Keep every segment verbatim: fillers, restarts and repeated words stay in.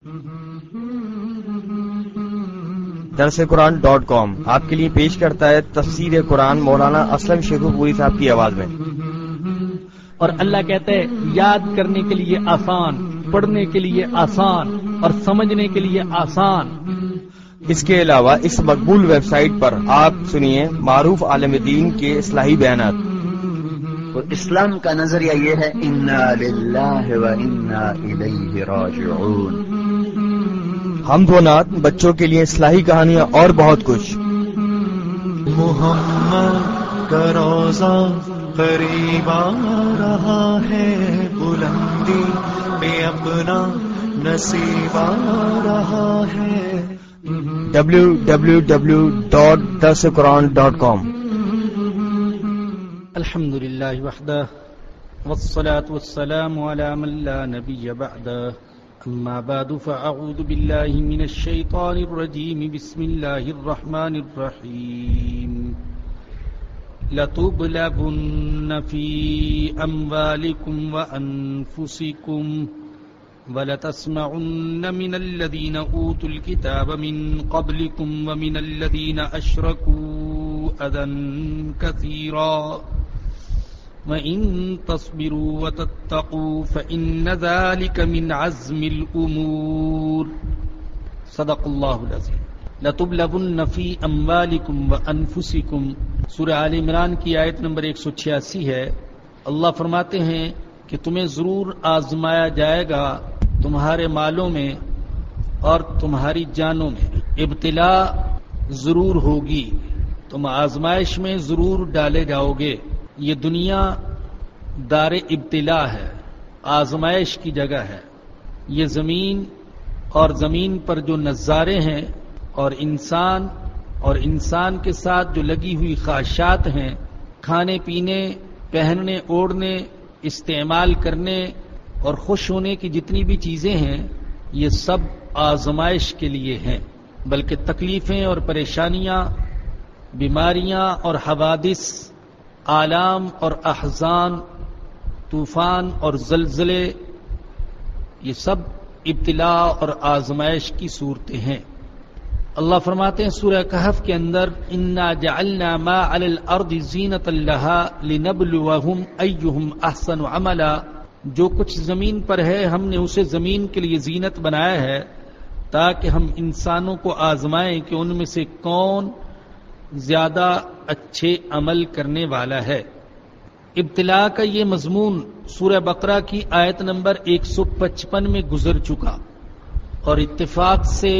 درس قرآن dot com آپ کے لیے پیش کرتا ہے تفسیر قرآن مولانا اسلم شیخو پوری صاحب کی آواز میں۔ اور اللہ کہتا ہے یاد کرنے کے لیے آسان، پڑھنے کے لیے آسان اور سمجھنے کے لیے آسان۔ اس کے علاوہ اس مقبول ویب سائٹ پر آپ سنیے معروف عالم دین کے اصلاحی بیانات۔ اور اسلام کا نظریہ یہ ہے انا للہ و انا الیہ راجعون۔ حمد و نعت، بچوں کے لیے اصلاحی کہانیاں اور بہت کچھ۔ محمد کا روزہ قریب آ رہا ہے، بلندی پہ اپنا نصیب آ رہا ہے۔ ڈبلیو ڈبلیو ڈبلیو ڈاٹ درس قرآن ڈاٹ کام۔ الحمد للہ وحدہ والصلاة والسلام على من لا نبی بعدہ، اما بعد فاعوذ باللہ من الشیطان الرجیم، بسم اللہ الرحمن الرحیم۔ لَتُبْلَوُنَّ فِي أَمْوَالِكُمْ وَأَنفُسِكُمْ وَلَتَسْمَعُنَّ مِنَ الَّذِينَ أُوتُوا الْكِتَابَ مِنْ قَبْلِكُمْ وَمِنَ الَّذِينَ أَشْرَكُوا أَذًى كَثِيرًا وَإِن تَصْبِرُوا وَتَتَّقُوا فَإِنَّ ذَلِكَ مِنْ عَزْمِ الْأُمُورِ۔ صدق اللہ العظیم۔ لَتُبْلَوُنَّ فِي أَمْوَالِكُمْ وَأَنفُسِكُمْ، سورہ آل عمران کی آیت نمبر ایک سو چھیاسی ہے۔ اللہ فرماتے ہیں کہ تمہیں ضرور آزمایا جائے گا تمہارے مالوں میں اور تمہاری جانوں میں، ابتلا ضرور ہوگی، تم آزمائش میں ضرور ڈالے جاؤ گے۔ یہ دنیا دار ابتلا ہے، آزمائش کی جگہ ہے۔ یہ زمین اور زمین پر جو نظارے ہیں اور انسان اور انسان کے ساتھ جو لگی ہوئی خواہشات ہیں، کھانے پینے، پہننے اوڑھنے، استعمال کرنے اور خوش ہونے کی جتنی بھی چیزیں ہیں، یہ سب آزمائش کے لیے ہیں، بلکہ تکلیفیں اور پریشانیاں، بیماریاں اور حوادث، آلام اور احزان، طوفان اور زلزلے، یہ سب ابتلا اور آزمائش کی صورتیں ہیں۔ اللہ فرماتے ہیں سورہ کہف کے اندر، انا جعلنا ما علی الارض زینۃ لہا لنبلوہم ایہم احسن عملا، جو کچھ زمین پر ہے ہم نے اسے زمین کے لیے زینت بنایا ہے تاکہ ہم انسانوں کو آزمائیں کہ ان میں سے کون زیادہ اچھے عمل کرنے والا ہے۔ ابتلا کا یہ مضمون سورہ بقرہ کی آیت نمبر ایک سو پچپن میں گزر چکا، اور اتفاق سے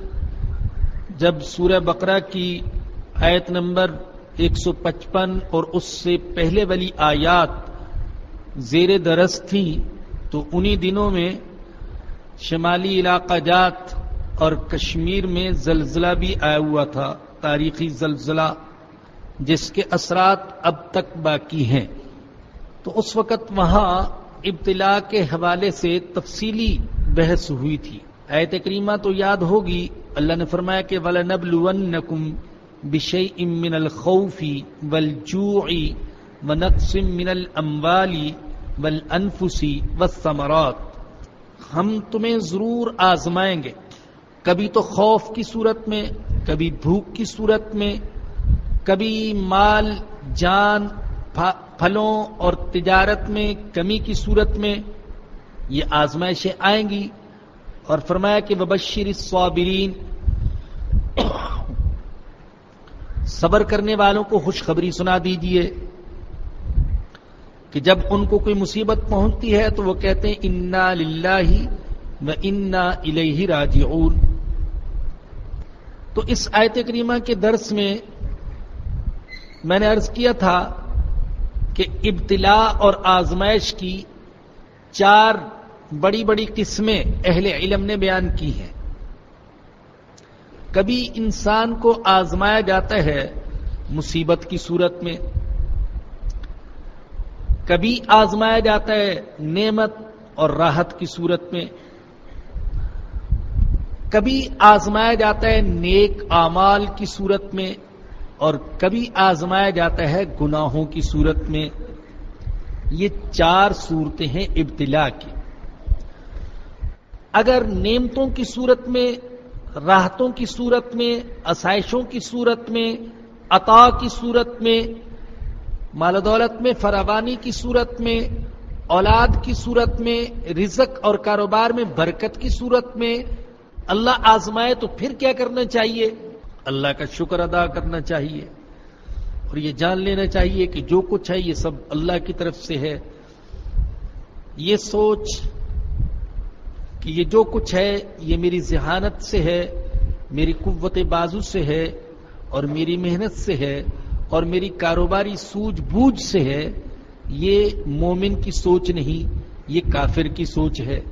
جب سورہ بقرہ کی آیت نمبر ایک سو پچپن اور اس سے پہلے والی آیات زیر درس تھیں تو انہی دنوں میں شمالی علاقہ جات اور کشمیر میں زلزلہ بھی آیا ہوا تھا، تاریخی زلزلہ جس کے اثرات اب تک باقی ہیں۔ تو اس وقت وہاں ابتلا کے حوالے سے تفصیلی بحث ہوئی تھی۔ آیت کریمہ تو یاد ہوگی، اللہ نے فرمایا کہ وَلَنَبْلُوَنَّكُمْ بِشَيْءٍ مِّنَ الْخَوْفِ وَالْجُوعِ وَنَقْصٍ مِّنَ الْأَمْوَالِ وَالْأَنفُسِ وَالثَّمَرَاتِ، ہم تمہیں ضرور آزمائیں گے، کبھی تو خوف کی صورت میں، کبھی بھوک کی صورت میں، کبھی مال جان پھلوں اور تجارت میں کمی کی صورت میں، یہ آزمائشیں آئیں گی۔ اور فرمایا کہ وبشر الصابرین، صبر کرنے والوں کو خوشخبری سنا دیجئے کہ جب ان کو کوئی مصیبت پہنچتی ہے تو وہ کہتے ہیں انا للہ و انا الیہ راجعون۔ تو اس آیت کریمہ کے درس میں میں نے عرض کیا تھا کہ ابتلا اور آزمائش کی چار بڑی بڑی قسمیں اہل علم نے بیان کی ہیں۔ کبھی انسان کو آزمایا جاتا ہے مصیبت کی صورت میں، کبھی آزمایا جاتا ہے نعمت اور راحت کی صورت میں، کبھی آزمایا جاتا ہے نیک اعمال کی صورت میں، اور کبھی آزمایا جاتا ہے گناہوں کی صورت میں۔ یہ چار صورتیں ہیں ابتلا کی۔ اگر نعمتوں کی صورت میں، راحتوں کی صورت میں، آسائشوں کی صورت میں، عطا کی صورت میں، مال و دولت میں فراوانی کی صورت میں، اولاد کی صورت میں، رزق اور کاروبار میں برکت کی صورت میں اللہ آزمائے تو پھر کیا کرنا چاہیے؟ اللہ کا شکر ادا کرنا چاہیے، اور یہ جان لینا چاہیے کہ جو کچھ ہے یہ سب اللہ کی طرف سے ہے۔ یہ سوچ کہ یہ جو کچھ ہے یہ میری ذہانت سے ہے، میری قوت بازو سے ہے، اور میری محنت سے ہے، اور میری کاروباری سوجھ بوجھ سے ہے، یہ مومن کی سوچ نہیں، یہ کافر کی سوچ ہے۔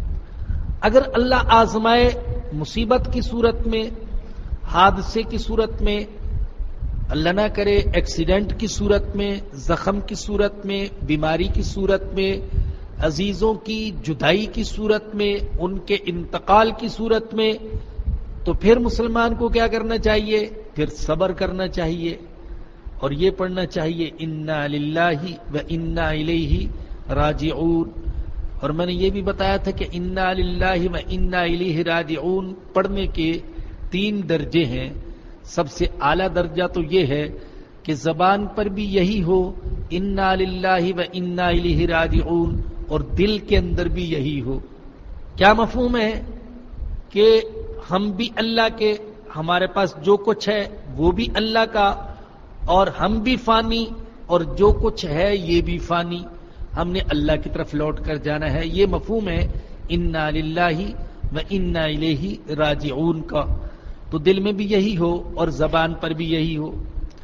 اگر اللہ آزمائے مصیبت کی صورت میں، حادثے کی صورت میں، اللہ نہ کرے ایکسیڈنٹ کی صورت میں، زخم کی صورت میں، بیماری کی صورت میں، عزیزوں کی جدائی کی صورت میں، ان کے انتقال کی صورت میں، تو پھر مسلمان کو کیا کرنا چاہیے؟ پھر صبر کرنا چاہیے، اور یہ پڑھنا چاہیے انا للہ و انا الیہ راجعون۔ اور میں نے یہ بھی بتایا تھا کہ انا للہ و انا الیہ راجعون پڑھنے کے تین درجے ہیں۔ سب سے اعلیٰ درجہ تو یہ ہے کہ زبان پر بھی یہی ہو انا للہ و انا الیہ راجعون، اور دل کے اندر بھی یہی ہو۔ کیا مفہوم ہے؟ کہ ہم بھی اللہ کے، ہمارے پاس جو کچھ ہے وہ بھی اللہ کا، اور ہم بھی فانی، اور جو کچھ ہے یہ بھی فانی، ہم نے اللہ کی طرف لوٹ کر جانا ہے۔ یہ مفہوم ہے انا للہ و انا الیہ راجعون کا، تو دل میں بھی یہی ہو اور زبان پر بھی یہی ہو۔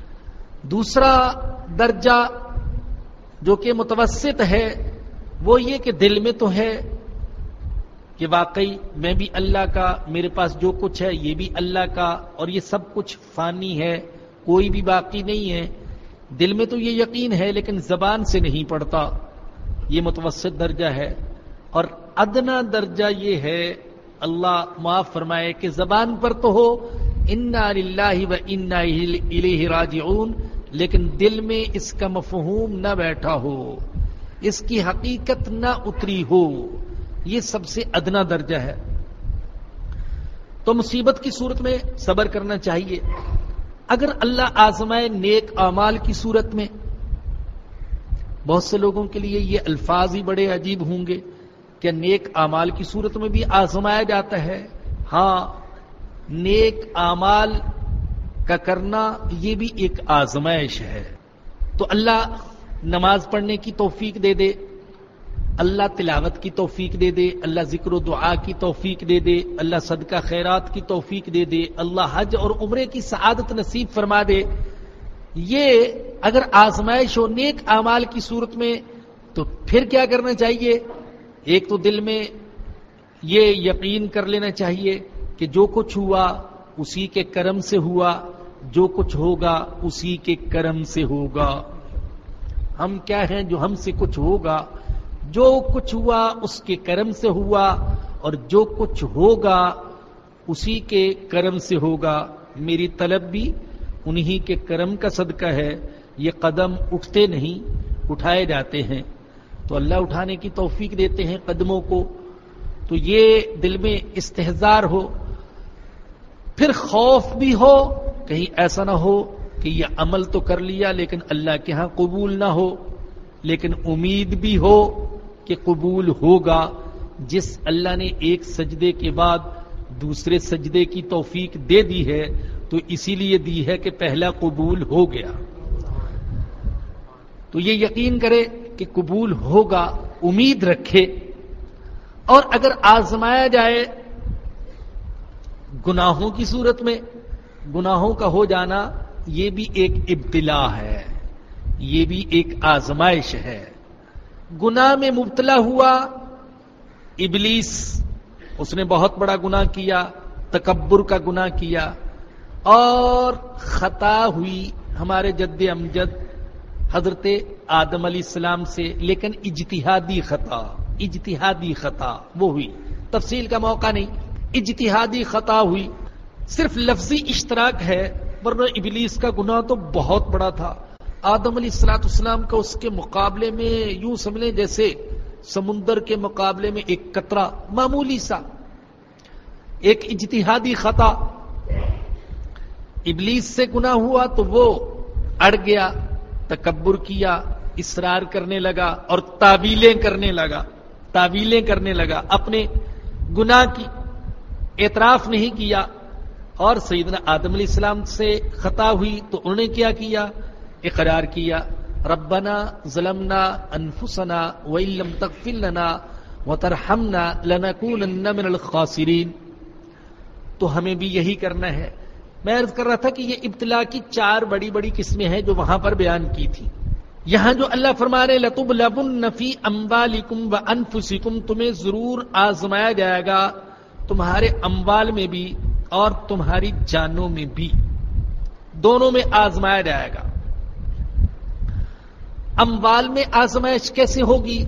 دوسرا درجہ جو کہ متوسط ہے وہ یہ کہ دل میں تو ہے کہ واقعی میں بھی اللہ کا، میرے پاس جو کچھ ہے یہ بھی اللہ کا، اور یہ سب کچھ فانی ہے، کوئی بھی باقی نہیں ہے۔ دل میں تو یہ یقین ہے لیکن زبان سے نہیں پڑتا، یہ متوسط درجہ ہے۔ اور ادنا درجہ یہ ہے، اللہ معاف فرمائے، کہ زبان پر تو ہو انا للہ و انا الیہ راجعون، لیکن دل میں اس کا مفہوم نہ بیٹھا ہو، اس کی حقیقت نہ اتری ہو، یہ سب سے ادنا درجہ ہے۔ تو مصیبت کی صورت میں صبر کرنا چاہیے۔ اگر اللہ آزمائے نیک اعمال کی صورت میں، بہت سے لوگوں کے لیے یہ الفاظ ہی بڑے عجیب ہوں گے کہ نیک اعمال کی صورت میں بھی آزمایا جاتا ہے۔ ہاں، نیک اعمال کا کرنا یہ بھی ایک آزمائش ہے۔ تو اللہ نماز پڑھنے کی توفیق دے دے، اللہ تلاوت کی توفیق دے دے، اللہ ذکر و دعا کی توفیق دے دے، اللہ صدقہ خیرات کی توفیق دے دے، اللہ حج اور عمرے کی سعادت نصیب فرما دے۔ یہ اگر آزمائش ہو نیک اعمال کی صورت میں تو پھر کیا کرنا چاہیے؟ ایک تو دل میں یہ یقین کر لینا چاہیے کہ جو کچھ ہوا اسی کے کرم سے ہوا، جو کچھ ہوگا اسی کے کرم سے ہوگا۔ ہم کیا ہیں جو ہم سے کچھ ہوگا؟ جو کچھ ہوا اس کے کرم سے ہوا، اور جو کچھ ہوگا اسی کے کرم سے ہوگا۔ میری طلب بھی انہی کے کرم کا صدقہ ہے۔ یہ قدم اٹھتے نہیں، اٹھائے جاتے ہیں، تو اللہ اٹھانے کی توفیق دیتے ہیں قدموں کو۔ تو یہ دل میں استحضار ہو، پھر خوف بھی ہو کہیں ایسا نہ ہو کہ یہ عمل تو کر لیا لیکن اللہ کے ہاں قبول نہ ہو، لیکن امید بھی ہو کہ قبول ہوگا۔ جس اللہ نے ایک سجدے کے بعد دوسرے سجدے کی توفیق دے دی ہے تو اسی لیے دی ہے کہ پہلا قبول ہو گیا، تو یہ یقین کرے کہ قبول ہوگا، امید رکھے۔ اور اگر آزمایا جائے گناہوں کی صورت میں، گناہوں کا ہو جانا یہ بھی ایک ابتلا ہے، یہ بھی ایک آزمائش ہے۔ گناہ میں مبتلا ہوا ابلیس، اس نے بہت بڑا گناہ کیا، تکبر کا گناہ کیا، اور خطا ہوئی ہمارے جد امجد حضرت آدم علیہ السلام سے، لیکن اجتہادی خطا، اجتہادی خطا وہ ہوئی، تفصیل کا موقع نہیں، اجتہادی خطا ہوئی، صرف لفظی اشتراک ہے، ورنہ ابلیس کا گناہ تو بہت بڑا تھا۔ آدم علیہ السلام کا اس کے مقابلے میں یوں سمجھیں جیسے سمندر کے مقابلے میں ایک قطرہ، معمولی سا ایک اجتہادی خطا، ابلیس سے گناہ ہوا تو وہ اڑ گیا، تکبر کیا، اصرار کرنے لگا اور تعویلیں کرنے لگا تعویلیں کرنے لگا اپنے گناہ کی اعتراف نہیں کیا. اور سیدنا آدم علیہ السلام سے خطا ہوئی تو انہوں نے کیا کیا؟ اقرار کیا، ربنا ظلمنا انفسنا وان لم تغفر لنا وترحمنا لنکونن من الخاسرین. تو ہمیں بھی یہی کرنا ہے. میں عرض کر رہا تھا کہ یہ ابتلا کی چار بڑی بڑی قسمیں ہیں جو وہاں پر بیان کی تھی. یہاں جو اللہ فرما رہے لَتُبْلَوُنَّ فِي أَمْوَالِكُمْ وَأَنفُسِكُمْ، تمہیں ضرور آزمایا جائے گا تمہارے اموال میں بھی اور تمہاری جانوں میں بھی، دونوں میں آزمایا جائے گا. اموال میں آزمائش کیسے ہوگی؟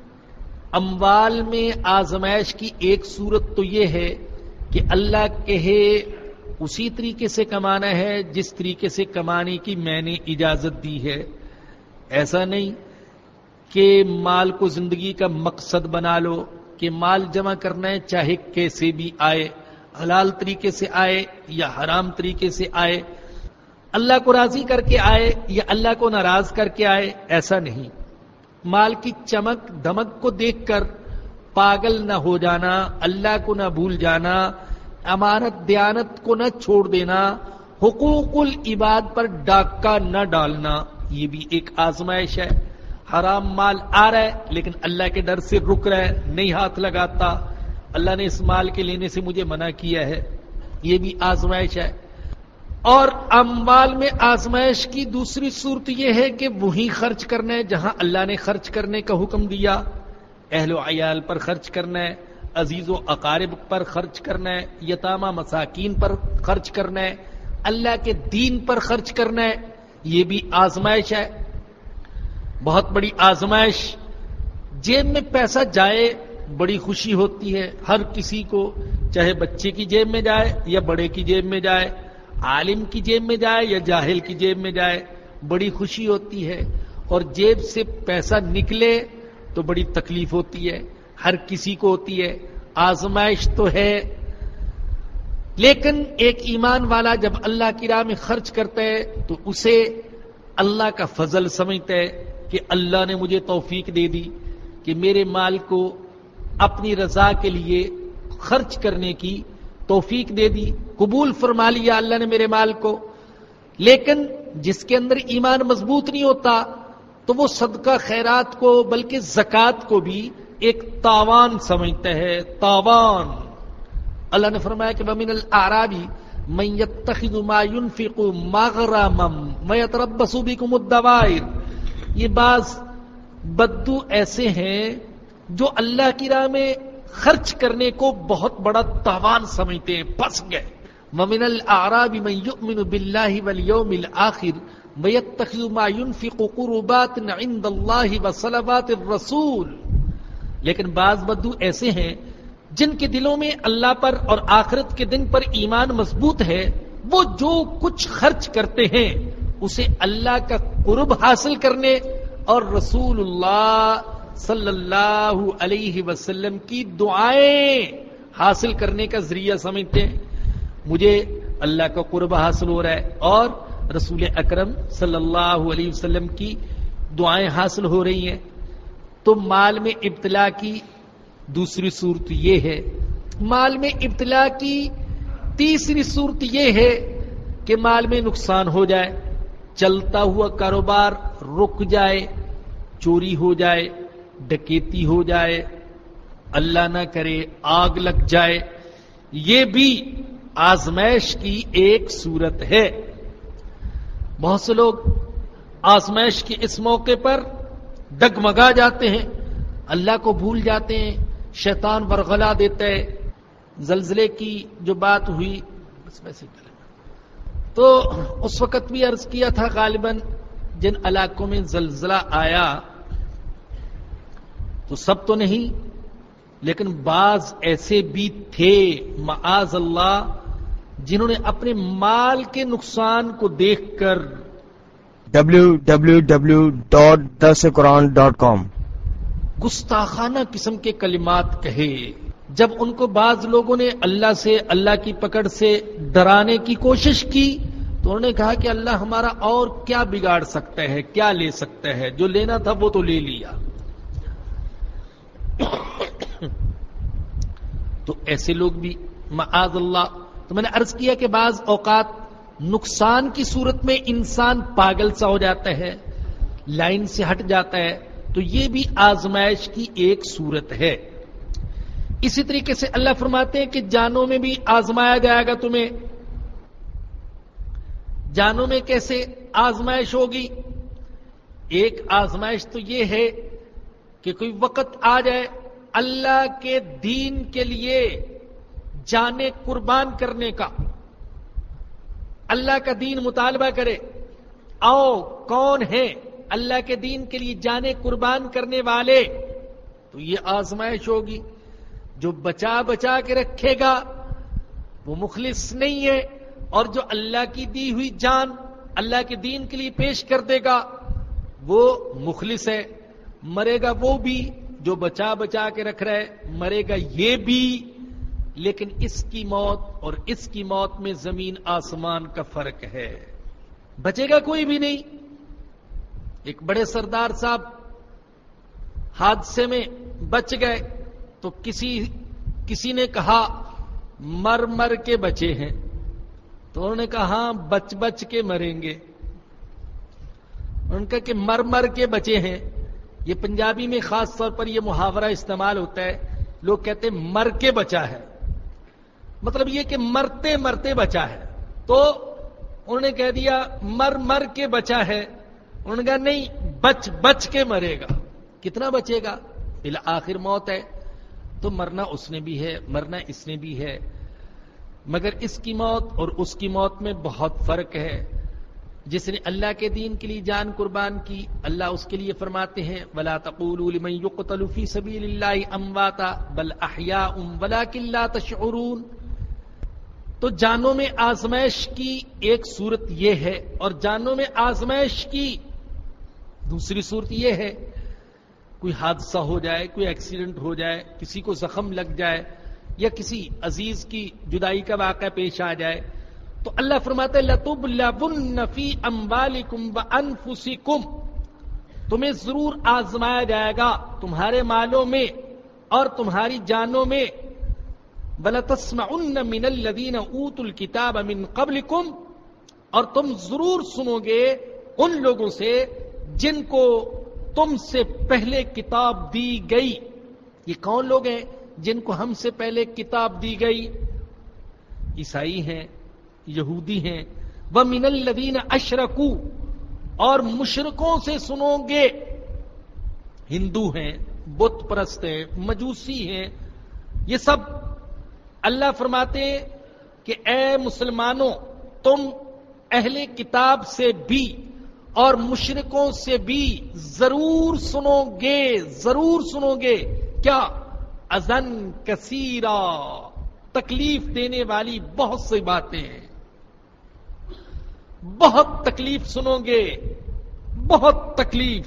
اموال میں آزمائش کی ایک صورت تو یہ ہے کہ اللہ کہے اسی طریقے سے کمانا ہے جس طریقے سے کمانے کی میں نے اجازت دی ہے. ایسا نہیں کہ مال کو زندگی کا مقصد بنا لو کہ مال جمع کرنا ہے چاہے کیسے بھی آئے، حلال طریقے سے آئے یا حرام طریقے سے آئے، اللہ کو راضی کر کے آئے یا اللہ کو ناراض کر کے آئے. ایسا نہیں. مال کی چمک دمک کو دیکھ کر پاگل نہ ہو جانا، اللہ کو نہ بھول جانا، امانت دیانت کو نہ چھوڑ دینا، حقوق العباد پر ڈاکہ نہ ڈالنا، یہ بھی ایک آزمائش ہے. حرام مال آ رہا ہے لیکن اللہ کے ڈر سے رک رہا ہے، نہیں ہاتھ لگاتا، اللہ نے اس مال کے لینے سے مجھے منع کیا ہے، یہ بھی آزمائش ہے. اور اموال میں آزمائش کی دوسری صورت یہ ہے کہ وہی خرچ کرنا ہے جہاں اللہ نے خرچ کرنے کا حکم دیا. اہل و عیال پر خرچ کرنا ہے، عزیز و اقارب پر خرچ کرنا ہے، یتامى مساکین پر خرچ کرنا ہے، اللہ کے دین پر خرچ کرنا ہے. یہ بھی آزمائش ہے، بہت بڑی آزمائش. جیب میں پیسہ جائے بڑی خوشی ہوتی ہے ہر کسی کو، چاہے بچے کی جیب میں جائے یا بڑے کی جیب میں جائے، عالم کی جیب میں جائے یا جاہل کی جیب میں جائے، بڑی خوشی ہوتی ہے. اور جیب سے پیسہ نکلے تو بڑی تکلیف ہوتی ہے، ہر کسی کو ہوتی ہے. آزمائش تو ہے، لیکن ایک ایمان والا جب اللہ کی راہ میں خرچ کرتا ہے تو اسے اللہ کا فضل سمجھتا ہے کہ اللہ نے مجھے توفیق دے دی کہ میرے مال کو اپنی رضا کے لیے خرچ کرنے کی توفیق دے دی، قبول فرما لیا اللہ نے میرے مال کو. لیکن جس کے اندر ایمان مضبوط نہیں ہوتا تو وہ صدقہ خیرات کو بلکہ زکوٰۃ کو بھی ایک تاوان سمجھتا ہے، تاوان. اللہ نے فرمایا کہ وَمِنَ الْأَعْرَابِ مَن يَتَّخِذُ مَا يُنْفِقُ مَغْرَمًا وَيَتَرَبَّصُ بِكُمُ الدَّوَائِرَ. یہ بعض بدو ایسے ہیں جو اللہ کی راہ میں خرچ کرنے کو بہت بڑا تاوان سمجھتے ہیں، پھنس گئے. وَمِنَ الْأَعْرَابِ مَن يُؤْمِنُ بِاللَّهِ وَالْيَوْمِ الْآخِرِ وَيَتَّخِذُ مَا يُنْفِقُ قُرُبَاتٍ عِندَ اللَّهِ وَصَلَوَاتِ الرَّسُولِ. لیکن بعض بدو ایسے ہیں جن کے دلوں میں اللہ پر اور آخرت کے دن پر ایمان مضبوط ہے، وہ جو کچھ خرچ کرتے ہیں اسے اللہ کا قرب حاصل کرنے اور رسول اللہ صلی اللہ علیہ وسلم کی دعائیں حاصل کرنے کا ذریعہ سمجھتے ہیں. مجھے اللہ کا قرب حاصل ہو رہا ہے اور رسول اکرم صلی اللہ علیہ وسلم کی دعائیں حاصل ہو رہی ہیں. تو مال میں ابتلا کی دوسری صورت یہ ہے. مال میں ابتلا کی تیسری صورت یہ ہے کہ مال میں نقصان ہو جائے، چلتا ہوا کاروبار رک جائے، چوری ہو جائے، ڈکیتی ہو جائے، اللہ نہ کرے آگ لگ جائے. یہ بھی آزمائش کی ایک صورت ہے. بہت سے لوگ آزمائش کے اس موقع پر ڈگمگا جاتے ہیں، اللہ کو بھول جاتے ہیں، شیطان ورغلا دیتا ہے. زلزلے کی جو بات ہوئی تو اس وقت بھی عرض کیا تھا، غالباً جن علاقوں میں زلزلہ آیا تو سب تو نہیں لیکن بعض ایسے بھی تھے معاذ اللہ جنہوں نے اپنے مال کے نقصان کو دیکھ کر ڈبلیو ڈبلیو ڈبلیو ڈاٹ درس قرآن ڈاٹ کام گستاخانہ قسم کے کلمات کہے. جب ان کو بعض لوگوں نے اللہ سے، اللہ کی پکڑ سے ڈرانے کی کوشش کی تو انہوں نے کہا کہ اللہ ہمارا اور کیا بگاڑ سکتا ہے، کیا لے سکتا ہے، جو لینا تھا وہ تو لے لیا. تو ایسے لوگ بھی معاذ اللہ. تو میں نے عرض کیا کہ بعض اوقات نقصان کی صورت میں انسان پاگل سا ہو جاتا ہے، لائن سے ہٹ جاتا ہے، تو یہ بھی آزمائش کی ایک صورت ہے. اسی طریقے سے اللہ فرماتے ہیں کہ جانوں میں بھی آزمایا جائے گا تمہیں. جانوں میں کیسے آزمائش ہوگی؟ ایک آزمائش تو یہ ہے کہ کوئی وقت آ جائے اللہ کے دین کے لیے جانیں قربان کرنے کا، اللہ کا دین مطالبہ کرے. آؤ کون ہے اللہ کے دین کے لیے جانیں قربان کرنے والے؟ تو یہ آزمائش ہوگی. جو بچا بچا کے رکھے گا وہ مخلص نہیں ہے، اور جو اللہ کی دی ہوئی جان اللہ کے دین کے لیے پیش کر دے گا وہ مخلص ہے. مرے گا وہ بھی جو بچا بچا کے رکھ رہا ہے، مرے گا یہ بھی، لیکن اس کی موت اور اس کی موت میں زمین آسمان کا فرق ہے. بچے گا کوئی بھی نہیں. ایک بڑے سردار صاحب حادثے میں بچ گئے تو کسی کسی نے کہا مر مر کے بچے ہیں، تو انہوں نے کہا ہاں بچ بچ کے مریں گے. ان کا کہ مر مر کے بچے ہیں، یہ پنجابی میں خاص طور پر یہ محاورہ استعمال ہوتا ہے. لوگ کہتے ہیں مر کے بچا ہے، مطلب یہ کہ مرتے مرتے بچا ہے. تو انہوں نے کہہ دیا مر مر کے بچا ہے. انہوں نے کہا نہیں، بچ بچ کے مرے گا. کتنا بچے گا؟ بالآخر موت ہے. تو مرنا اس نے بھی ہے، مرنا اس نے بھی ہے، مگر اس کی موت اور اس کی موت میں بہت فرق ہے. جس نے اللہ کے دین کے لیے جان قربان کی، اللہ اس کے لیے فرماتے ہیں وَلَا تَقُولُوا لِمَن يُقْتَلُ فِي سَبِيلِ اللَّهِ أَمْوَاتًا بَلْ أَحْيَاءٌ وَلَكِن لَّا تَشْعُرُونَ. تو جانوں میں آزمائش کی ایک صورت یہ ہے، اور جانوں میں آزمائش کی دوسری صورت یہ ہے کوئی حادثہ ہو جائے، کوئی ایکسیڈنٹ ہو جائے، کسی کو زخم لگ جائے، یا کسی عزیز کی جدائی کا واقعہ پیش آ جائے، تو اللہ فرماتا ہے لَتُبْلَوُنَّ فِي أَمْوَالِكُمْ وَأَنفُسِكُمْ. تمہیں ضرور آزمایا جائے گا تمہارے مالوں میں اور تمہاری جانوں میں. وَلَتَسْمَعُنَّ مِنَ الَّذِينَ أُوتُوا الْكِتَابَ مِنْ قَبْلِكُمْ. اور تم ضرور سنو گے ان لوگوں سے جن کو تم سے پہلے کتاب دی گئی. یہ کون لوگ ہیں جن کو ہم سے پہلے کتاب دی گئی؟ عیسائی ہیں، یہودی ہیں. وَمِنَ الَّذِينَ أَشْرَكُوا. اور مشرکوں سے سنو گے، ہندو ہیں، بت پرست ہیں، مجوسی ہیں. یہ سب اللہ فرماتے ہیں کہ اے مسلمانوں، تم اہل کتاب سے بھی اور مشرکوں سے بھی ضرور سنو گے، ضرور سنو گے. کیا؟ اذن کثیرا، تکلیف دینے والی بہت سی باتیں، بہت تکلیف سنو گے، بہت تکلیف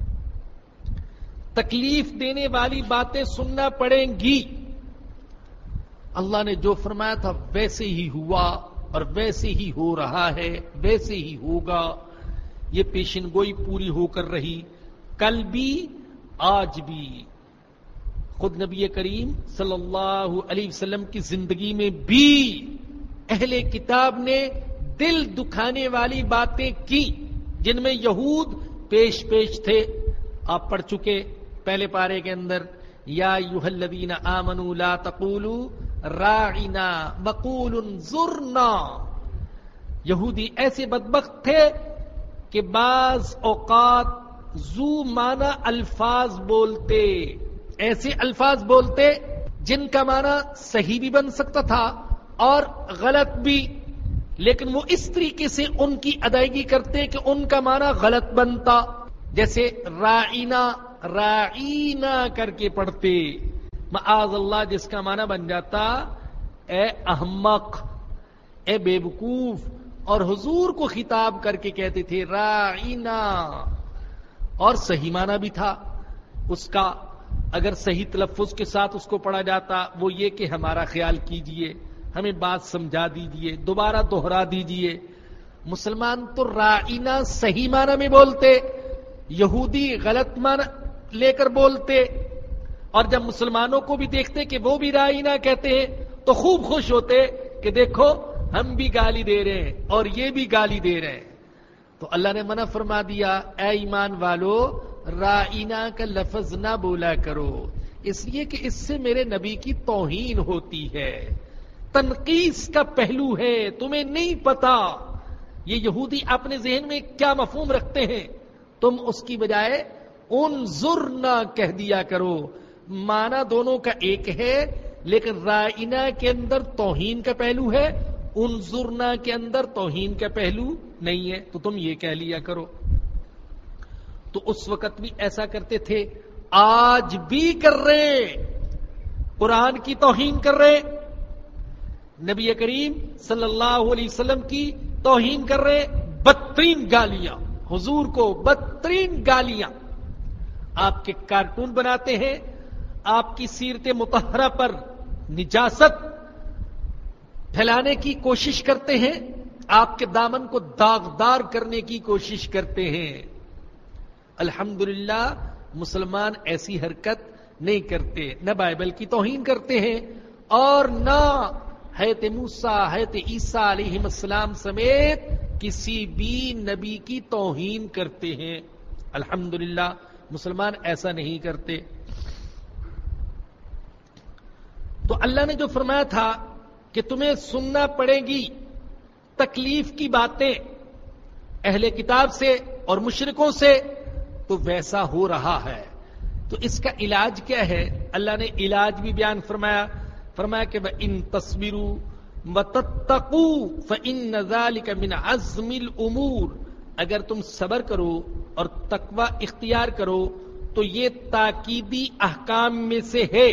تکلیف دینے والی باتیں سننا پڑیں گی. اللہ نے جو فرمایا تھا ویسے ہی ہوا اور ویسے ہی ہو رہا ہے، ویسے ہی ہوگا. یہ پیشن گوئی پوری ہو کر رہی، کل بھی آج بھی. خود نبی کریم صلی اللہ علیہ وسلم کی زندگی میں بھی اہل کتاب نے دل دکھانے والی باتیں کی، جن میں یہود پیش پیش تھے. آپ پڑھ چکے پہلے پارے کے اندر یا ایھا الذین آمنوا لا تقولوا راعنا وقولوا انظرنا. یہودی ایسے بدبخت تھے کہ بعض اوقات ذو معنی الفاظ بولتے، ایسے الفاظ بولتے جن کا معنی صحیح بھی بن سکتا تھا اور غلط بھی، لیکن وہ اس طریقے سے ان کی ادائیگی کرتے کہ ان کا معنی غلط بنتا. جیسے راعینا راعینا کر کے پڑھتے، معاذ اللہ جس کا معنی بن جاتا اے احمق، اے بے وقوف. اور حضور کو خطاب کر کے کہتے تھے راعینا، اور صحیح معنی بھی تھا اس کا. اگر صحیح تلفظ کے ساتھ اس کو پڑھا جاتا وہ یہ کہ ہمارا خیال کیجئے، ہمیں بات سمجھا دیجئے، دوبارہ دوہرا دیجئے۔ مسلمان تو رائنا صحیح معنی میں بولتے، یہودی غلط معنی لے کر بولتے، اور جب مسلمانوں کو بھی دیکھتے کہ وہ بھی رائنا کہتے ہیں تو خوب خوش ہوتے کہ دیکھو ہم بھی گالی دے رہے ہیں اور یہ بھی گالی دے رہے ہیں۔ تو اللہ نے منع فرما دیا، اے ایمان والو رائنا کا لفظ نہ بولا کرو، اس لیے کہ اس سے میرے نبی کی توہین ہوتی ہے، تنقیص کا پہلو ہے، تمہیں نہیں پتا یہ یہودی اپنے ذہن میں کیا مفہوم رکھتے ہیں، تم اس کی بجائے انظرنا کہہ دیا کرو۔ معنی دونوں کا ایک ہے، لیکن رائنا کے اندر توہین کا پہلو ہے، انظرنا کے اندر توہین کا پہلو نہیں ہے، تو تم یہ کہہ لیا کرو۔ تو اس وقت بھی ایسا کرتے تھے، آج بھی کر رہے، قرآن کی توہین کر رہے، نبی کریم صلی اللہ علیہ وسلم کی توہین کر رہے، بدترین گالیاں، حضور کو بدترین گالیاں، آپ کے کارٹون بناتے ہیں، آپ کی سیرت مطہرہ پر نجاست پھیلانے کی کوشش کرتے ہیں، آپ کے دامن کو داغدار کرنے کی کوشش کرتے ہیں۔ الحمدللہ مسلمان ایسی حرکت نہیں کرتے، نہ بائبل کی توہین کرتے ہیں اور نہ حضرت موسیٰ حضرت عیسیٰ علیہ السلام سمیت کسی بھی نبی کی توہین کرتے ہیں۔ الحمدللہ مسلمان ایسا نہیں کرتے۔ تو اللہ نے جو فرمایا تھا کہ تمہیں سننا پڑے گی تکلیف کی باتیں اہل کتاب سے اور مشرکوں سے، تو ویسا ہو رہا ہے۔ تو اس کا علاج کیا ہے؟ اللہ نے علاج بھی بیان فرمایا، فرمایا کہ وَإِن تَصْبِرُوا وَتَتَّقُوا فَإِنَّ ذَلِكَ مِنْ عَزْمِ الْأُمُورِ، اگر تم صبر کرو اور تقوی اختیار کرو تو یہ تاکیدی احکام میں سے ہے۔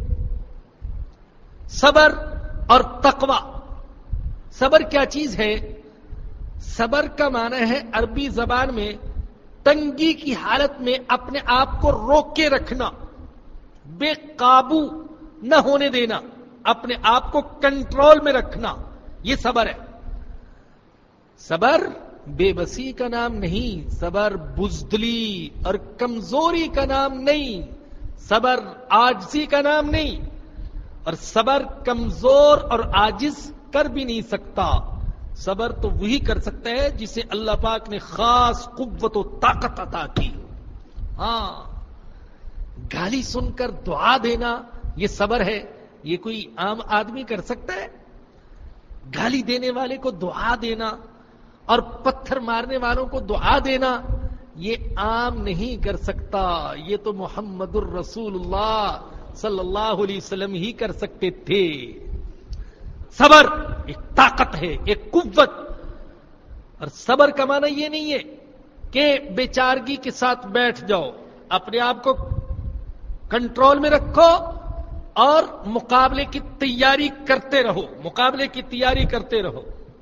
صبر اور تقوی، صبر کیا چیز ہے؟ صبر کا معنی ہے عربی زبان میں تنگی کی حالت میں اپنے آپ کو روک کے رکھنا، بے قابو نہ ہونے دینا، اپنے آپ کو کنٹرول میں رکھنا، یہ صبر ہے۔ صبر بے بسی کا نام نہیں، صبر بزدلی اور کمزوری کا نام نہیں، صبر عاجزی کا نام نہیں، اور صبر کمزور اور عاجز کر بھی نہیں سکتا۔ صبر تو وہی کر سکتا ہے جسے اللہ پاک نے خاص قوت و طاقت عطا کی۔ ہاں، گالی سن کر دعا دینا یہ صبر ہے، یہ کوئی عام آدمی کر سکتا ہے؟ گالی دینے والے کو دعا دینا اور پتھر مارنے والوں کو دعا دینا یہ عام نہیں کر سکتا، یہ تو محمد الرسول اللہ صلی اللہ علیہ وسلم ہی کر سکتے تھے۔ صبر ایک طاقت ہے، ایک قوت، اور صبر کا معنی یہ نہیں ہے کہ بیچارگی کے ساتھ بیٹھ جاؤ، اپنے آپ کو کنٹرول میں رکھو اور مقابلے کی تیاری کرتے رہو، مقابلے کی تیاری کرتے رہو،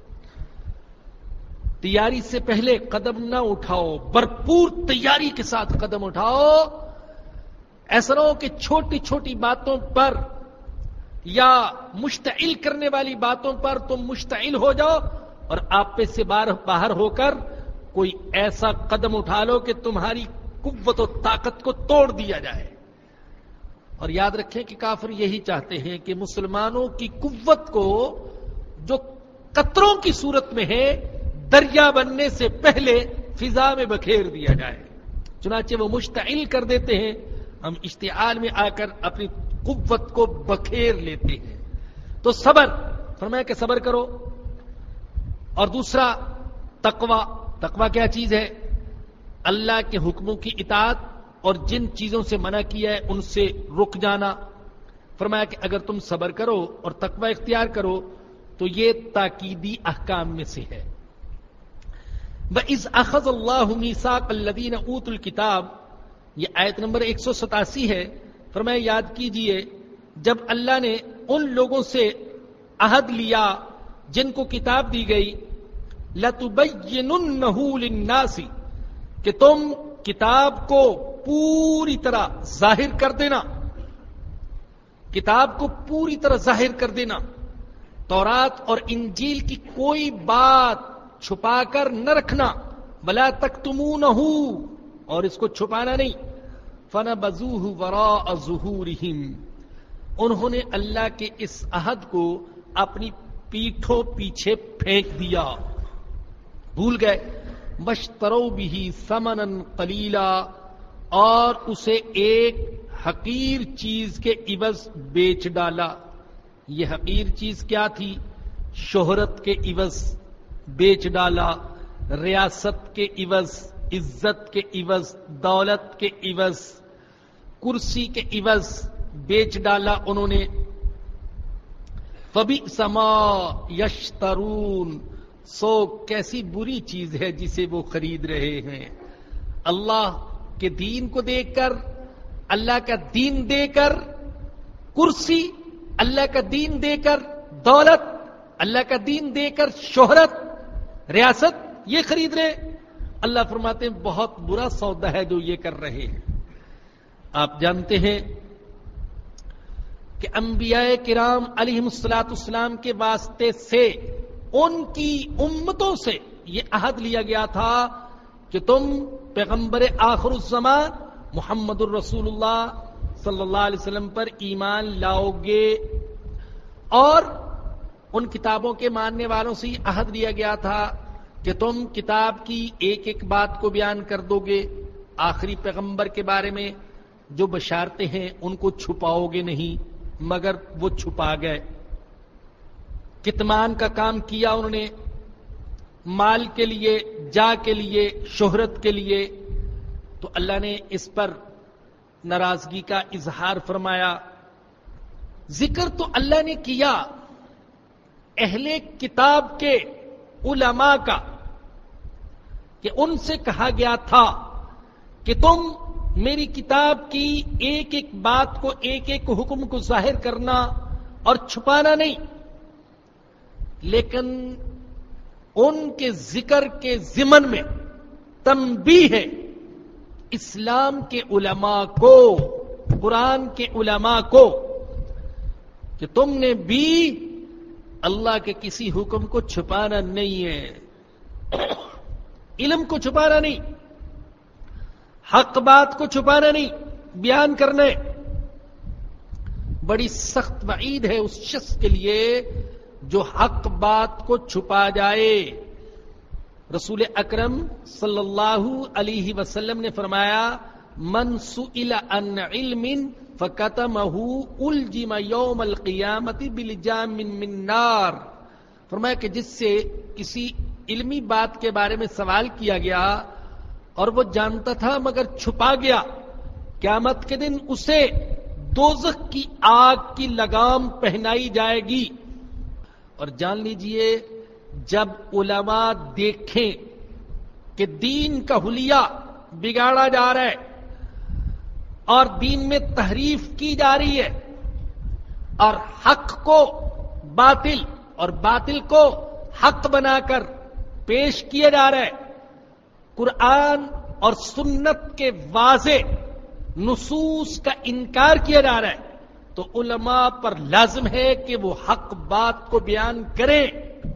تیاری سے پہلے قدم نہ اٹھاؤ، بھرپور تیاری کے ساتھ قدم اٹھاؤ۔ ایسا نہ ہو کہ چھوٹی چھوٹی باتوں پر یا مشتعل کرنے والی باتوں پر تم مشتعل ہو جاؤ اور آپ پہ سے باہر ہو کر کوئی ایسا قدم اٹھا لو کہ تمہاری قوت و طاقت کو توڑ دیا جائے۔ اور یاد رکھیں کہ کافر یہی چاہتے ہیں کہ مسلمانوں کی قوت کو جو قطروں کی صورت میں ہے دریا بننے سے پہلے فضا میں بکھیر دیا جائے، چنانچہ وہ مشتعل کر دیتے ہیں، ہم اشتعال میں آ کر اپنی قوت کو بکھیر لیتے ہیں۔ تو صبر، فرمایا کہ صبر کرو۔ اور دوسرا تقوی، تقوی کیا چیز ہے؟ اللہ کے حکموں کی اطاعت اور جن چیزوں سے منع کیا ہے ان سے رک جانا۔ فرمایا کہ اگر تم صبر کرو اور تقوی اختیار کرو تو یہ تاکیدی احکام میں سے ہے۔ وَإِذْ أَخَذَ اللَّهُ مِيثَاقَ الَّذِينَ أُوتُوا الْكِتَابَ، یہ آیت نمبر ایک سو ستاسی ہے۔ فرمایا یاد کیجئے جب اللہ نے ان لوگوں سے عہد لیا جن کو کتاب دی گئی، لَتُبَيِّنُنَّهُ لِلنَّاسِ، کہ تم کتاب کو پوری طرح ظاہر کر دینا، کتاب کو پوری طرح ظاہر کر دینا، تورات اور انجیل کی کوئی بات چھپا کر نہ رکھنا، ولا تکتمونہ، اور اس کو چھپانا نہیں، فنبذوہ وراء ظہورہم، انہوں نے اللہ کے اس عہد کو اپنی پیٹھوں پیچھے پھینک دیا، بھول گئے، واشتروا بہ ثمنا قلیلا، اور اسے ایک حقیر چیز کے عوض بیچ ڈالا۔ یہ حقیر چیز کیا تھی؟ شہرت کے عوض بیچ ڈالا، ریاست کے عوض، عزت کے عوض، دولت کے عوض، کرسی کے عوض بیچ ڈالا انہوں نے۔ فبئس ما یشترون، سو کیسی بری چیز ہے جسے وہ خرید رہے ہیں۔ اللہ کے دین کو دیکھ کر، اللہ کا دین دے کر، کرسی اللہ کا دین دے کر، دولت اللہ کا دین دے کر، شہرت، ریاست یہ خرید رہے، اللہ فرماتے ہیں بہت برا سودا ہے جو یہ کر رہے ہیں۔ آپ جانتے ہیں کہ انبیاء کرام علیہم الصلاۃ والسلام کے واسطے سے ان کی امتوں سے یہ عہد لیا گیا تھا کہ تم پیغمبر آخر الزمان محمد الرسول اللہ صلی اللہ علیہ وسلم پر ایمان لاؤ گے، اور ان کتابوں کے ماننے والوں سے یہ عہد لیا گیا تھا کہ تم کتاب کی ایک ایک بات کو بیان کر دو گے، آخری پیغمبر کے بارے میں جو بشارتیں ہیں ان کو چھپاؤ گے نہیں، مگر وہ چھپا گئے، کتمان کا کام کیا انہوں نے، مال کے لیے، جا کے لیے، شہرت کے لیے، تو اللہ نے اس پر ناراضگی کا اظہار فرمایا۔ ذکر تو اللہ نے کیا اہل کتاب کے علماء کا کہ ان سے کہا گیا تھا کہ تم میری کتاب کی ایک ایک بات کو، ایک ایک حکم کو ظاہر کرنا اور چھپانا نہیں، لیکن ان کے ذکر کے ضمن میں تنبیہ ہے اسلام کے علماء کو، قرآن کے علماء کو، کہ تم نے بھی اللہ کے کسی حکم کو چھپانا نہیں ہے، علم کو چھپانا نہیں، حق بات کو چھپانا نہیں، بیان کرنے۔ بڑی سخت وعید ہے اس شخص کے لیے جو حق بات کو چھپا جائے۔ رسول اکرم صلی اللہ علیہ وسلم نے فرمایا، من سئل عن علم فکتمہ الجم یوم القیامت بلجام من نار، فرمایا کہ جس سے کسی علمی بات کے بارے میں سوال کیا گیا اور وہ جانتا تھا مگر چھپا گیا، قیامت کے دن اسے دوزخ کی آگ کی لگام پہنائی جائے گی۔ اور جان لیجئے جب علماء دیکھیں کہ دین کا حلیہ بگاڑا جا رہا ہے اور دین میں تحریف کی جا رہی ہے اور حق کو باطل اور باطل کو حق بنا کر پیش کیا جا رہا ہے، قرآن اور سنت کے واضح نصوص کا انکار کیا جا رہا ہے، تو علماء پر لازم ہے کہ وہ حق بات کو بیان کریں۔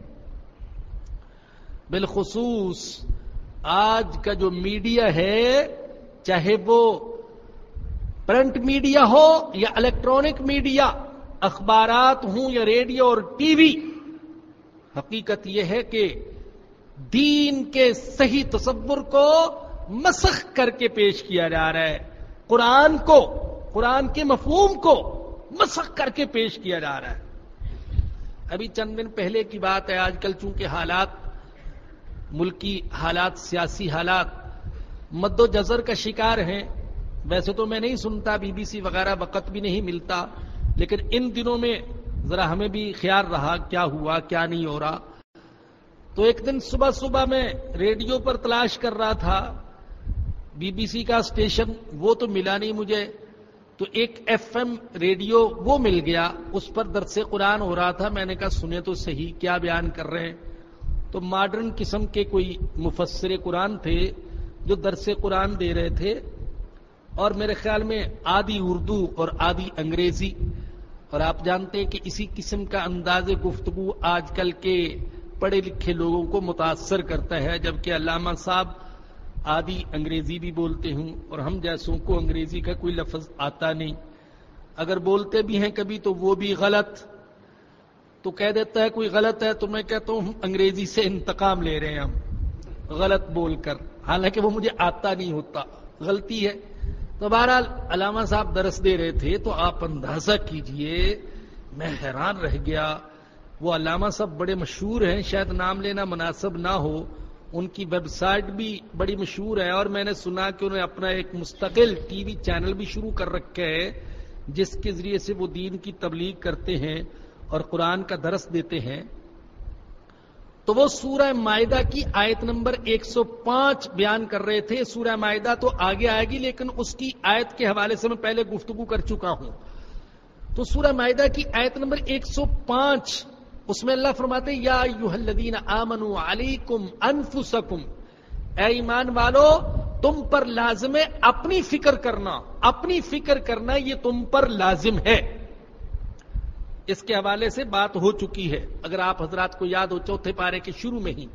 بالخصوص آج کا جو میڈیا ہے، چاہے وہ پرنٹ میڈیا ہو یا الیکٹرانک میڈیا، اخبارات ہوں یا ریڈیو اور ٹی وی، حقیقت یہ ہے کہ دین کے صحیح تصور کو مسخ کر کے پیش کیا جا رہا ہے، قرآن کو، قرآن کے مفہوم کو مسخ کر کے پیش کیا جا رہا ہے۔ ابھی چند دن پہلے کی بات ہے، آج کل چونکہ حالات، ملکی حالات، سیاسی حالات مد و جزر کا شکار ہیں، ویسے تو میں نہیں سنتا، بی بی سی وغیرہ وقت بھی نہیں ملتا، لیکن ان دنوں میں ذرا ہمیں بھی خیال رہا کیا ہوا کیا نہیں ہو رہا۔ تو ایک دن صبح صبح میں ریڈیو پر تلاش کر رہا تھا، بی بی سی کا اسٹیشن وہ تو ملا نہیں مجھے، تو ایک ایف ایم ریڈیو وہ مل گیا، اس پر درس قرآن ہو رہا تھا۔ میں نے کہا سنے تو صحیح کیا بیان کر رہے ہیں، تو ماڈرن قسم کے کوئی مفسر قرآن تھے، جو درس قرآن دے رہے تھے، اور میرے خیال میں آدھی اردو اور آدھی انگریزی، اور آپ جانتے ہیں کہ اسی قسم کا انداز گفتگو آج کل کے پڑھے لکھے لوگوں کو متاثر کرتا ہے، جبکہ علامہ صاحب آدھی انگریزی بھی بولتے ہوں اور ہم جیسوں کو انگریزی کا کوئی لفظ آتا نہیں، اگر بولتے بھی ہیں کبھی تو وہ بھی غلط، تو کہہ دیتا ہے کوئی غلط ہے تو میں کہتا ہوں انگریزی سے انتقام لے رہے ہیں ہم غلط بول کر، حالانکہ وہ مجھے آتا نہیں ہوتا، غلطی ہے۔ تو بہرحال علامہ صاحب درس دے رہے تھے تو آپ اندازہ کیجئے میں حیران رہ گیا۔ وہ علامہ صاحب بڑے مشہور ہیں، شاید نام لینا مناسب نہ ہو، ان کی ویب سائٹ بھی بڑی مشہور ہے، اور میں نے سنا کہ انہوں نے اپنا ایک مستقل ٹی وی چینل بھی شروع کر رکھا ہے جس کے ذریعے سے وہ دین کی تبلیغ کرتے ہیں اور قرآن کا درس دیتے ہیں۔ تو وہ سورہ مائدہ کی آیت نمبر ایک سو پانچ بیان کر رہے تھے۔ سورہ مائدہ تو آگے آئے گی، لیکن اس کی آیت کے حوالے سے میں پہلے گفتگو کر چکا ہوں۔ تو سورہ مائدہ کی آیت نمبر ایک سو پانچ، اس میں اللہ فرماتے ہیں یا ایھا الذین آمنوا علیکم انفسکم، اے ایمان والو تم پر لازم ہے اپنی فکر کرنا، اپنی فکر کرنا یہ تم پر لازم ہے۔ اس کے حوالے سے بات ہو چکی ہے، اگر آپ حضرات کو یاد ہو چوتھے پارے کے شروع میں ہی،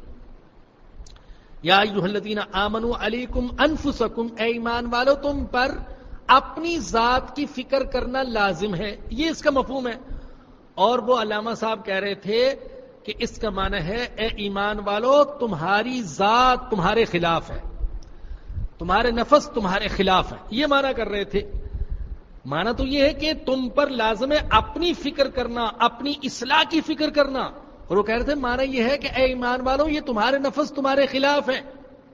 یا ایھا الذین آمنوا علیکم انفسکم، اے ایمان والو تم پر اپنی ذات کی فکر کرنا لازم ہے، یہ اس کا مفہوم ہے۔ اور وہ علامہ صاحب کہہ رہے تھے کہ اس کا معنی ہے اے ایمان والو تمہاری ذات تمہارے خلاف ہے، تمہارے نفس تمہارے خلاف ہے، یہ معنی کر رہے تھے۔ معنی تو یہ ہے کہ تم پر لازم ہے اپنی فکر کرنا، اپنی اصلاح کی فکر کرنا، اور وہ کہہ رہے تھے معنی یہ ہے کہ اے ایمان والو یہ تمہارے نفس تمہارے خلاف ہے۔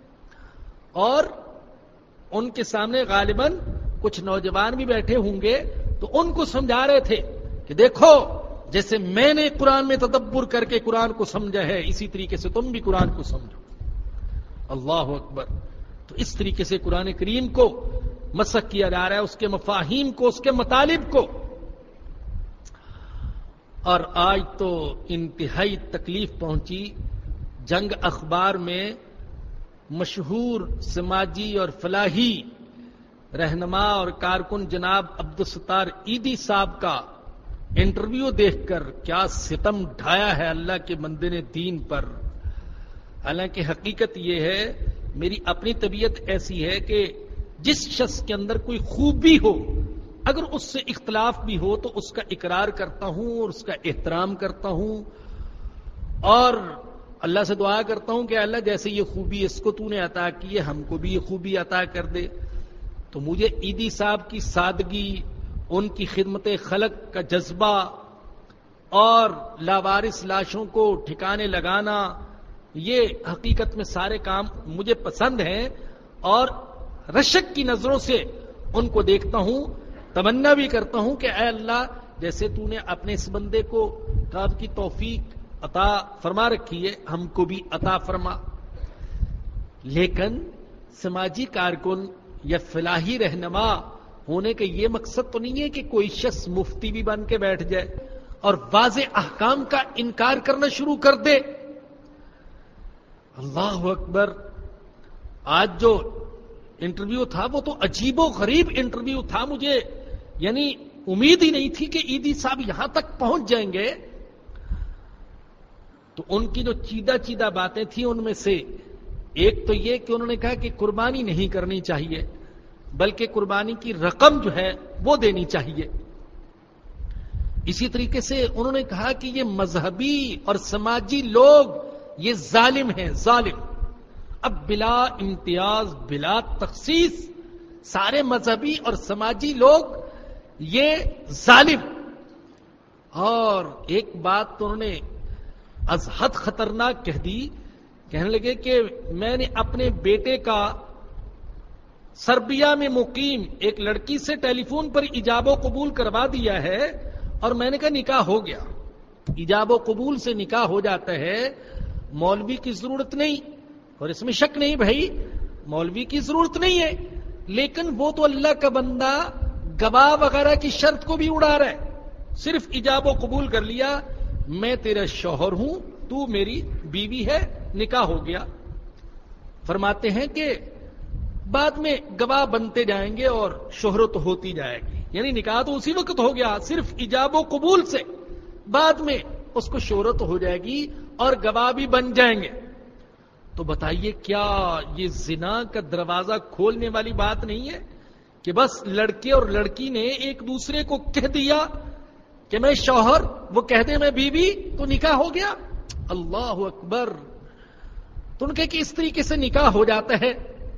اور ان کے سامنے غالباً کچھ نوجوان بھی بیٹھے ہوں گے تو ان کو سمجھا رہے تھے کہ دیکھو جیسے میں نے قرآن میں تدبر کر کے قرآن کو سمجھا ہے اسی طریقے سے تم بھی قرآن کو سمجھو۔ اللہ اکبر۔ تو اس طریقے سے قرآن کریم کو مسخ کیا جا رہا ہے، اس کے مفاہیم کو، اس کے مطالب کو۔ اور آج تو انتہائی تکلیف پہنچی، جنگ اخبار میں مشہور سماجی اور فلاحی رہنما اور کارکن جناب عبدالستار عیدی صاحب کا انٹرویو دیکھ کر کیا ستم ڈھایا ہے اللہ کے بندے نے دین پر۔ حالانکہ حقیقت یہ ہے میری اپنی طبیعت ایسی ہے کہ جس شخص کے اندر کوئی خوبی ہو اگر اس سے اختلاف بھی ہو تو اس کا اقرار کرتا ہوں اور اس کا احترام کرتا ہوں، اور اللہ سے دعا کرتا ہوں کہ اللہ جیسے یہ خوبی اس کو تو نے عطا کی ہے ہم کو بھی یہ خوبی عطا کر دے۔ تو مجھے عیدی صاحب کی سادگی، ان کی خدمت خلق کا جذبہ اور لاوارث لاشوں کو ٹھکانے لگانا، یہ حقیقت میں سارے کام مجھے پسند ہیں، اور رشک کی نظروں سے ان کو دیکھتا ہوں، تمنا بھی کرتا ہوں کہ اے اللہ جیسے تو نے اپنے اس بندے کو کام کی توفیق عطا فرما رکھی ہے ہم کو بھی عطا فرما۔ لیکن سماجی کارکن یا فلاحی رہنما ہونے کا یہ مقصد تو نہیں ہے کہ کوئی شخص مفتی بھی بن کے بیٹھ جائے اور واضح احکام کا انکار کرنا شروع کر دے۔ اللہ اکبر۔ آج جو انٹرویو تھا وہ تو عجیب و غریب انٹرویو تھا، مجھے یعنی امید ہی نہیں تھی کہ عیدی صاحب یہاں تک پہنچ جائیں گے۔ تو ان کی جو چیدہ چیدہ باتیں تھیں ان میں سے ایک تو یہ کہ انہوں نے کہا کہ قربانی نہیں کرنی چاہیے بلکہ قربانی کی رقم جو ہے وہ دینی چاہیے۔ اسی طریقے سے انہوں نے کہا کہ یہ مذہبی اور سماجی لوگ یہ ظالم ہیں، ظالم۔ اب بلا امتیاز بلا تخصیص سارے مذہبی اور سماجی لوگ یہ ظالم۔ اور ایک بات تو انہوں نے از حد خطرناک کہہ دی، کہنے لگے کہ میں نے اپنے بیٹے کا سربیا میں مقیم ایک لڑکی سے ٹیلی فون پر ایجاب و قبول کروا دیا ہے، اور میں نے کہا نکاح ہو گیا۔ ایجاب و قبول سے نکاح ہو جاتا ہے، مولوی کی ضرورت نہیں، اور اس میں شک نہیں بھائی مولوی کی ضرورت نہیں ہے، لیکن وہ تو اللہ کا بندہ گواہ وغیرہ کی شرط کو بھی اڑا رہا ہے، صرف ایجاب و قبول کر لیا، میں تیرا شوہر ہوں تو میری بیوی ہے، نکاح ہو گیا۔ فرماتے ہیں کہ بعد میں گواہ بنتے جائیں گے اور شہرت ہوتی جائے گی. یعنی نکاح تو اسی وقت ہو گیا صرف ایجاب و قبول سے، بعد میں اس کو شہرت ہو جائے گی اور گواہ بھی بن جائیں گے. تو بتائیے کیا یہ زنا کا دروازہ کھولنے والی بات نہیں ہے کہ بس لڑکے اور لڑکی نے ایک دوسرے کو کہہ دیا کہ میں شوہر، وہ کہہ دے میں بیوی، تو نکاح ہو گیا. اللہ اکبر. تو ان کے کہ اس طریقے سے نکاح ہو جاتا ہے،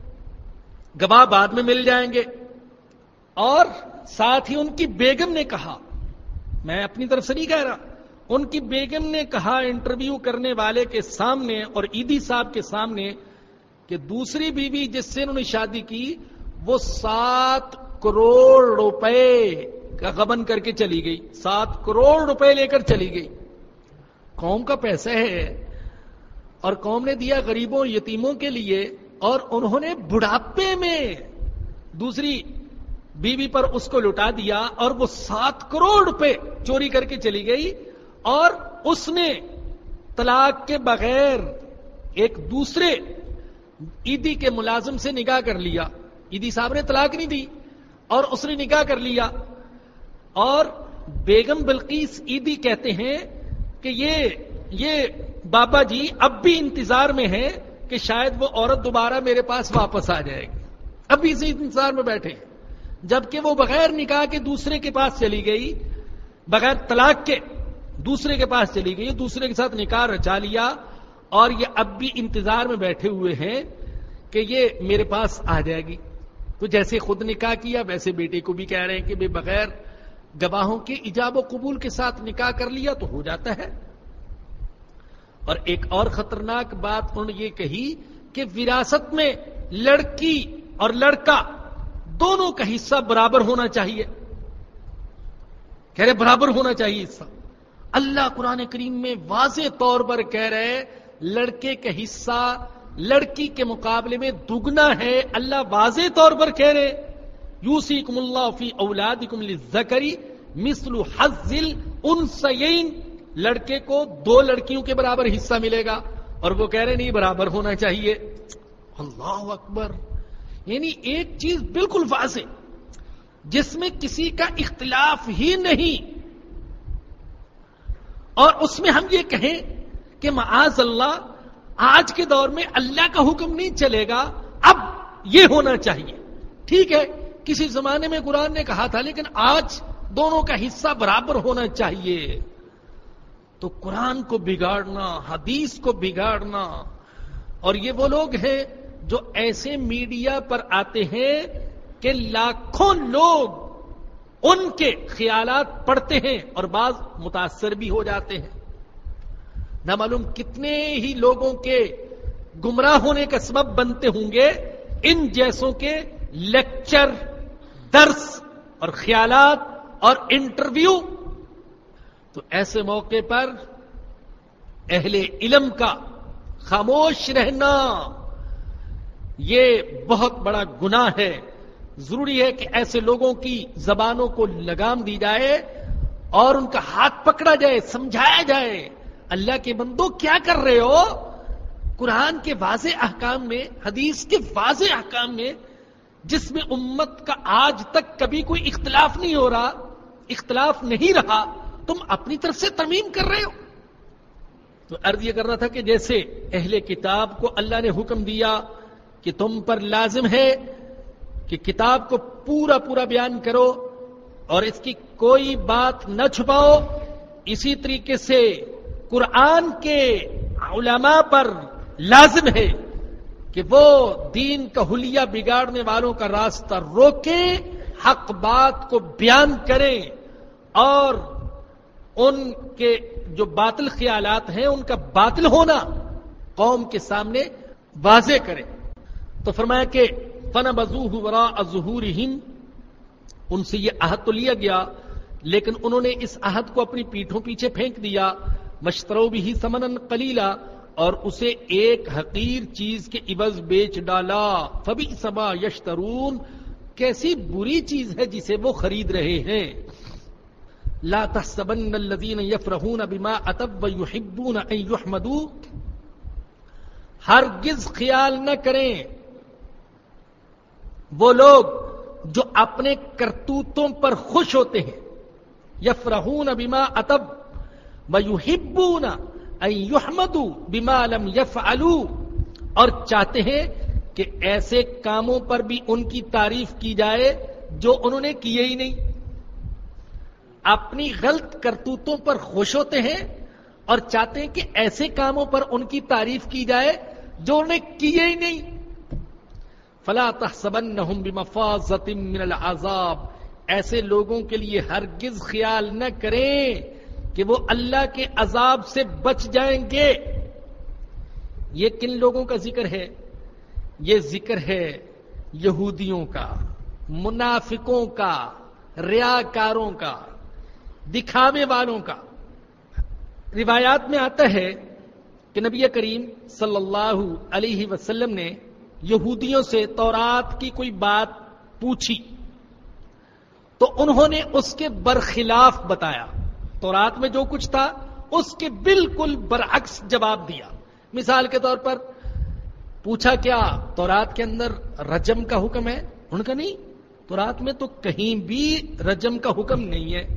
گواہ بعد میں مل جائیں گے. اور ساتھ ہی ان کی بیگم نے کہا، میں اپنی طرف سے نہیں کہہ رہا، ان کی بیگم نے کہا انٹرویو کرنے والے کے سامنے اور عیدی صاحب کے سامنے کہ دوسری بیوی جس سے انہوں نے شادی کی وہ سات کروڑ روپے کا غبن کر کے چلی گئی، سات کروڑ روپے لے کر چلی گئی. قوم کا پیسہ ہے اور قوم نے دیا غریبوں یتیموں کے لیے، اور انہوں نے بڑھاپے میں دوسری بیوی پر اس کو لٹا دیا اور وہ سات کروڑ روپے چوری کر کے چلی گئی. اور اس نے طلاق کے بغیر ایک دوسرے عیدی کے ملازم سے نکاح کر لیا. عیدی صاحب نے طلاق نہیں دی اور اس نے نکاح کر لیا. اور بیگم بلقیس عیدی کہتے ہیں کہ یہ یہ بابا جی اب بھی انتظار میں ہیں کہ شاید وہ عورت دوبارہ میرے پاس واپس آ جائے گی، اب بھی اسی انتظار میں بیٹھے ہیں. جبکہ وہ بغیر نکاح کے دوسرے کے پاس چلی گئی، بغیر طلاق کے دوسرے کے پاس چلی گئی، دوسرے کے ساتھ نکاح رچا لیا، اور یہ اب بھی انتظار میں بیٹھے ہوئے ہیں کہ یہ میرے پاس آ جائے گی. تو جیسے خود نکاح کیا ویسے بیٹے کو بھی کہہ رہے ہیں کہ بے بغیر گواہوں کے ایجاب و قبول کے ساتھ نکاح کر لیا تو ہو جاتا ہے. اور ایک اور خطرناک بات انہوں نے یہ کہی کہ وراثت میں لڑکی اور لڑکا دونوں کا حصہ برابر ہونا چاہیے. کہہ رہے برابر ہونا چاہیے حصہ. اللہ قرآن کریم میں واضح طور پر کہہ رہے لڑکے کا حصہ لڑکی کے مقابلے میں دگنا ہے. اللہ واضح طور پر کہہ رہے یوصیکم اللہ فی اولادکم للذکر مثل حظ الانثیین، لڑکے کو دو لڑکیوں کے برابر حصہ ملے گا، اور وہ کہہ رہے نہیں برابر ہونا چاہیے. اللہ اکبر. یعنی ایک چیز بالکل واضح جس میں کسی کا اختلاف ہی نہیں، اور اس میں ہم یہ کہیں کہ معاذ اللہ آج کے دور میں اللہ کا حکم نہیں چلے گا، اب یہ ہونا چاہیے. ٹھیک ہے کسی زمانے میں قرآن نے کہا تھا، لیکن آج دونوں کا حصہ برابر ہونا چاہیے. تو قرآن کو بگاڑنا، حدیث کو بگاڑنا. اور یہ وہ لوگ ہیں جو ایسے میڈیا پر آتے ہیں کہ لاکھوں لوگ ان کے خیالات پڑھتے ہیں اور بعض متاثر بھی ہو جاتے ہیں. نہ معلوم کتنے ہی لوگوں کے گمراہ ہونے کا سبب بنتے ہوں گے ان جیسوں کے لیکچر، درس اور خیالات اور انٹرویو. تو ایسے موقع پر اہل علم کا خاموش رہنا یہ بہت بڑا گناہ ہے. ضروری ہے کہ ایسے لوگوں کی زبانوں کو لگام دی جائے اور ان کا ہاتھ پکڑا جائے، سمجھایا جائے اللہ کے بندو کیا کر رہے ہو. قرآن کے واضح احکام میں، حدیث کے واضح احکام میں، جس میں امت کا آج تک کبھی کوئی اختلاف نہیں ہو رہا، اختلاف نہیں رہا، تم اپنی طرف سے ترمیم کر رہے ہو. تو عرض یہ کر رہا تھا کہ جیسے اہل کتاب کو اللہ نے حکم دیا کہ تم پر لازم ہے کہ کتاب کو پورا پورا بیان کرو اور اس کی کوئی بات نہ چھپاؤ، اسی طریقے سے قرآن کے علماء پر لازم ہے کہ وہ دین کا حلیہ بگاڑنے والوں کا راستہ روکیں، حق بات کو بیان کریں اور ان کے جو باطل خیالات ہیں ان کا باطل ہونا قوم کے سامنے واضح کریں. تو فرمایا کہ فَنَبَذُوهُ وَرَاءَ ظُهُورِهِمْ، ان سے یہ عہد تو لیا گیا لیکن انہوں نے اس عہد کو اپنی پیٹھوں پیچھے پھینک دیا. وَاشْتَرَوْا بِهِ ثَمَنًا قَلِيلًا، اور اسے ایک حقیر چیز کے عوض بیچ ڈالا. فَبِئْسَ مَا يَشْتَرُونَ، کیسی بری چیز ہے جسے وہ خرید رہے ہیں. لا تحسبن الذين يفرحون بما اتوا ويحبون ان يحمدوا، ہرگز خیال نہ کریں وہ لوگ جو اپنے کرتوتوں پر خوش ہوتے ہیں، یفرحون بما اتب ویحبون ان یحمدوا بما لم یفعلوا، اور چاہتے ہیں کہ ایسے کاموں پر بھی ان کی تعریف کی جائے جو انہوں نے کیے ہی نہیں. اپنی غلط کرتوتوں پر خوش ہوتے ہیں اور چاہتے ہیں کہ ایسے کاموں پر ان کی تعریف کی جائے جو انہوں نے کیے ہی نہیں. فلا تحسبنہم بمفازۃ من العذاب، ایسے لوگوں کے لیے ہرگز خیال نہ کریں کہ وہ اللہ کے عذاب سے بچ جائیں گے. یہ کن لوگوں کا ذکر ہے؟ یہ ذکر ہے یہودیوں کا، منافقوں کا، ریاکاروں کا، دکھاوے والوں کا. روایات میں آتا ہے کہ نبی کریم صلی اللہ علیہ وسلم نے یہودیوں سے تورات کی کوئی بات پوچھی تو انہوں نے اس کے برخلاف بتایا. تورات میں جو کچھ تھا اس کے بالکل برعکس جواب دیا. مثال کے طور پر پوچھا کیا تورات کے اندر رجم کا حکم ہے؟ ان کا نہیں، تورات میں تو کہیں بھی رجم کا حکم نہیں ہے.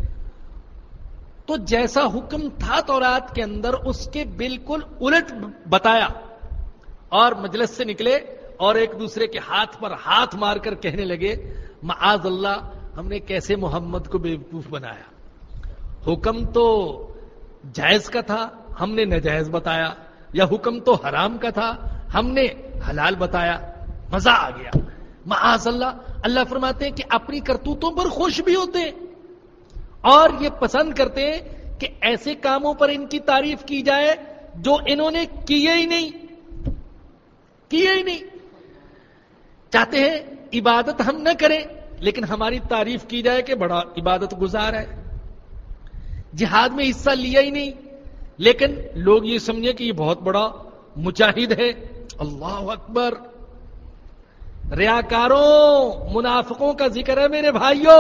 تو جیسا حکم تھا تورات کے اندر اس کے بالکل الٹ بتایا، اور مجلس سے نکلے اور ایک دوسرے کے ہاتھ پر ہاتھ مار کر کہنے لگے معاذ اللہ، ہم نے کیسے محمد کو بیوقوف بنایا. حکم تو جائز کا تھا، ہم نے ناجائز بتایا، یا حکم تو حرام کا تھا، ہم نے حلال بتایا. مزہ آ گیا. معاذ اللہ. اللہ فرماتے ہیں کہ اپنی کرتوتوں پر خوش بھی ہوتے ہیں اور یہ پسند کرتے ہیں کہ ایسے کاموں پر ان کی تعریف کی جائے جو انہوں نے کیے ہی نہیں کیے ہی نہیں چاہتے ہیں عبادت ہم نہ کریں لیکن ہماری تعریف کی جائے کہ بڑا عبادت گزار ہے. جہاد میں حصہ لیا ہی نہیں لیکن لوگ یہ سمجھے کہ یہ بہت بڑا مجاہد ہے. اللہ اکبر. ریاکاروں، منافقوں کا ذکر ہے میرے بھائیوں.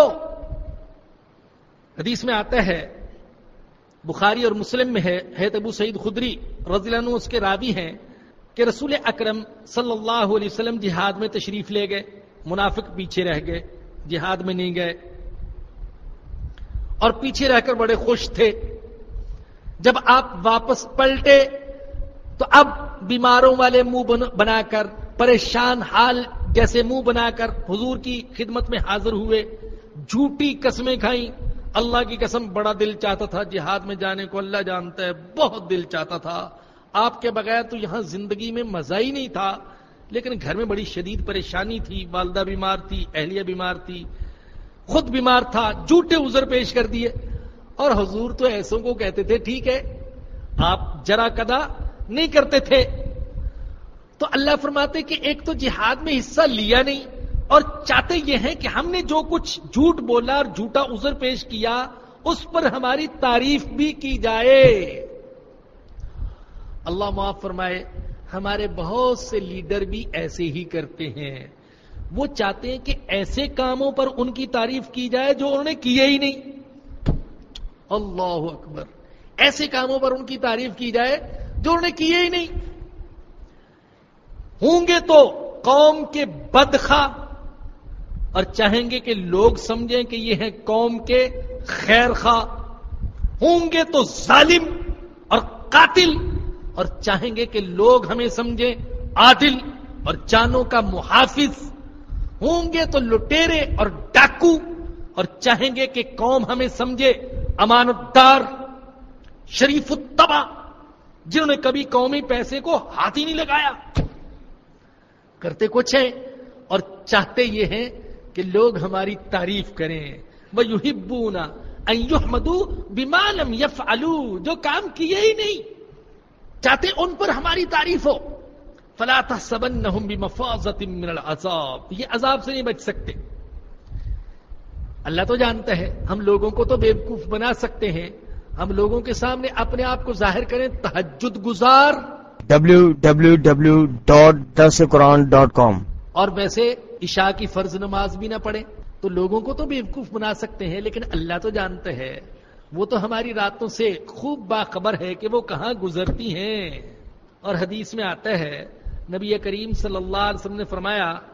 حدیث میں آتا ہے، بخاری اور مسلم میں ہے، ہے ابو سعید خدری رضی اللہ عنہ اس کے راوی ہیں کہ رسول اکرم صلی اللہ علیہ وسلم جہاد میں تشریف لے گئے، منافق پیچھے رہ گئے، جہاد میں نہیں گئے اور پیچھے رہ کر بڑے خوش تھے. جب آپ واپس پلٹے تو اب بیماروں والے منہ بنا کر، پریشان حال جیسے منہ بنا کر حضور کی خدمت میں حاضر ہوئے، جھوٹی قسمیں کھائیں. اللہ کی قسم بڑا دل چاہتا تھا جہاد میں جانے کو، اللہ جانتا ہے بہت دل چاہتا تھا، آپ کے بغیر تو یہاں زندگی میں مزہ ہی نہیں تھا. لیکن گھر میں بڑی شدید پریشانی تھی، والدہ بیمار تھی، اہلیہ بیمار تھی، خود بیمار تھا، جھوٹے عذر پیش کر دیے. اور حضور تو ایسوں کو کہتے تھے ٹھیک ہے، آپ جرا قدا نہیں کرتے تھے. تو اللہ فرماتے کہ ایک تو جہاد میں حصہ لیا نہیں اور چاہتے یہ ہیں کہ ہم نے جو کچھ جھوٹ بولا اور جھوٹا عذر پیش کیا اس پر ہماری تعریف بھی کی جائے. اللہ معاف فرمائے، ہمارے بہت سے لیڈر بھی ایسے ہی کرتے ہیں. وہ چاہتے ہیں کہ ایسے کاموں پر ان کی تعریف کی جائے جو انہوں نے کیے ہی نہیں. اللہ اکبر. ایسے کاموں پر ان کی تعریف کی جائے جو انہوں نے کیے ہی نہیں. ہوں گے تو قوم کے بدخواہ اور چاہیں گے کہ لوگ سمجھیں کہ یہ ہیں قوم کے خیر خواہ. ہوں گے تو ظالم اور قاتل اور چاہیں گے کہ لوگ ہمیں سمجھیں عادل اور جانوں کا محافظ. ہوں گے تو لٹیرے اور ڈاکو اور چاہیں گے کہ قوم ہمیں سمجھے امانت دار، شریف الطبع، جنہوں نے کبھی قومی پیسے کو ہاتھ ہی نہیں لگایا. کرتے کچھ ہیں اور چاہتے یہ ہیں کہ لوگ ہماری تعریف کریں. وَيُحِبُّونَ أَن يُحْمَدُوا بِمَا لَمْ يَفْعَلُوا، جو کام کیے ہی نہیں چاہتے ان پر ہماری تعریف ہو. فَلَا تَحْسَبَنَّهُمْ بِمَفَازَةٍ مِّنَ الْعَذَابِ، یہ عذاب سے نہیں بچ سکتے. اللہ تو جانتا ہے ہم لوگوں کو تو بیوقوف بنا سکتے ہیں. ہم لوگوں کے سامنے اپنے آپ کو ظاہر کریں تہجد گزار ڈبلو ڈبلو ڈبلو ڈاٹ درس قرآن ڈاٹ کام، اور ویسے عشاء کی فرض نماز بھی نہ پڑھیں تو لوگوں کو تو بیوقوف بنا سکتے ہیں. لیکن اللہ تو جانتا ہے، وہ تو ہماری راتوں سے خوب باخبر ہے کہ وہ کہاں گزرتی ہیں. اور حدیث میں آتا ہے نبی کریم صلی اللہ علیہ وسلم نے فرمایا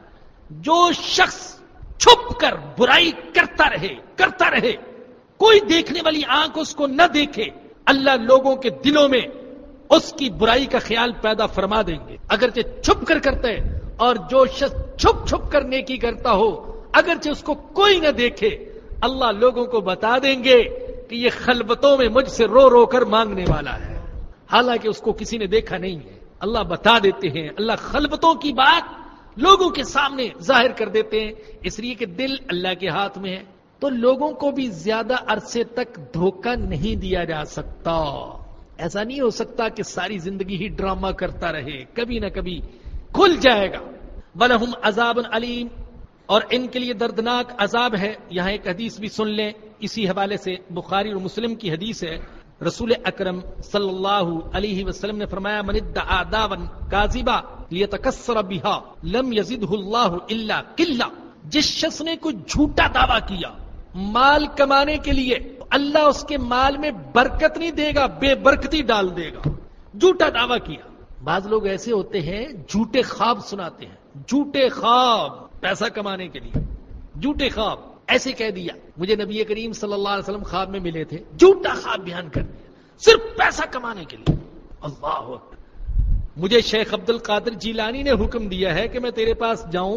جو شخص چھپ کر برائی کرتا رہے کرتا رہے کوئی دیکھنے والی آنکھ اس کو نہ دیکھے، اللہ لوگوں کے دلوں میں اس کی برائی کا خیال پیدا فرما دیں گے، اگرچہ چھپ کر کرتا ہے. اور جو شخص چھپ چھپ کر نیکی کرتا ہو اگرچہ اس کو کوئی نہ دیکھے، اللہ لوگوں کو بتا دیں گے کہ یہ خلوتوں میں مجھ سے رو رو کر مانگنے والا ہے، حالانکہ اس کو کسی نے دیکھا نہیں ہے. اللہ بتا دیتے ہیں، اللہ خلوتوں کی بات لوگوں کے سامنے ظاہر کر دیتے ہیں، اس لیے کہ دل اللہ کے ہاتھ میں ہے. تو لوگوں کو بھی زیادہ عرصے تک دھوکہ نہیں دیا جا سکتا. ایسا نہیں ہو سکتا کہ ساری زندگی ہی ڈرامہ کرتا رہے، کبھی نہ کبھی کھل جائے گا. وَلَهُمْ عَذَابٌ عَلِيمٌ، اور ان کے لیے دردناک عذاب ہے. یہاں ایک حدیث بھی سن لیں اسی حوالے سے، بخاری اور مسلم کی حدیث ہے. رسول اکرم صلی اللہ علیہ وسلم نے فرمایا من ادعا دعوا کاذبا لیتکسر بها لم یزدہ اللہ الا قلہ. جس شخص نے کوئی جھوٹا دعویٰ کیا مال کمانے کے لیے، اللہ اس کے مال میں برکت نہیں دے گا، بے برکتی ڈال دے گا. جھوٹا دعویٰ کیا. بعض لوگ ایسے ہوتے ہیں جھوٹے خواب سناتے ہیں، جھوٹے خواب پیسہ کمانے کے لیے، جھوٹے خواب. ایسے کہہ دیا مجھے نبی کریم صلی اللہ علیہ وسلم خواب میں ملے تھے، جھوٹا خواب بیان کر دیا صرف پیسہ کمانے کے لیے. اللہ اکبر. مجھے شیخ عبد القادر جیلانی نے حکم دیا ہے کہ میں تیرے پاس جاؤں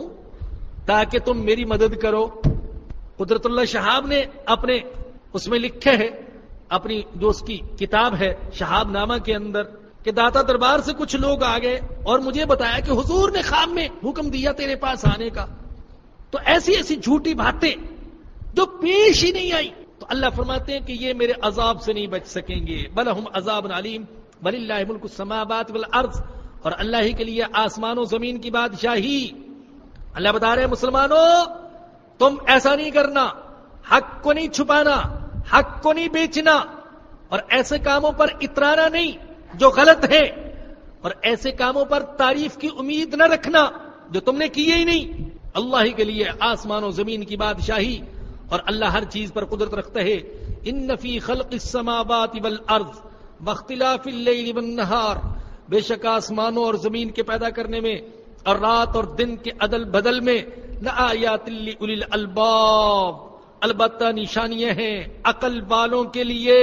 تاکہ تم میری مدد کرو. قدرت اللہ شہاب نے اپنے اس میں لکھے ہے، اپنی جو اس کی کتاب ہے شہاب نامہ کے اندر، کہ داتا دربار سے کچھ لوگ آ گئے اور مجھے بتایا کہ حضور نے خواب میں حکم دیا تیرے پاس آنے کا. تو ایسی ایسی جھوٹی باتیں جو پیش ہی نہیں آئی، تو اللہ فرماتے ہیں کہ یہ میرے عذاب سے نہیں بچ سکیں گے. بلہم عذاب علیم وللہ ملک السماوات والارض، اور اللہ ہی کے لیے آسمان و زمین کی بادشاہی. اللہ بتا رہے ہیں مسلمانوں تم ایسا نہیں کرنا، حق کو نہیں چھپانا، حق کو نہیں بیچنا، اور ایسے کاموں پر اترانا نہیں جو غلط ہے، اور ایسے کاموں پر تعریف کی امید نہ رکھنا جو تم نے کیے ہی نہیں. اللہ ہی کے لیے آسمان و زمین کی بادشاہی، اور اللہ ہر چیز پر قدرت رکھتا ہے. ان فی خلق السماوات والارض واختلاف اللیل والنہار، بے شک آسمانوں اور زمین کے پیدا کرنے میں اور رات اور دن کے عدل بدل میں لآیات لأولی الالباب، البتہ نشانیاں ہیں عقل والوں کے لیے.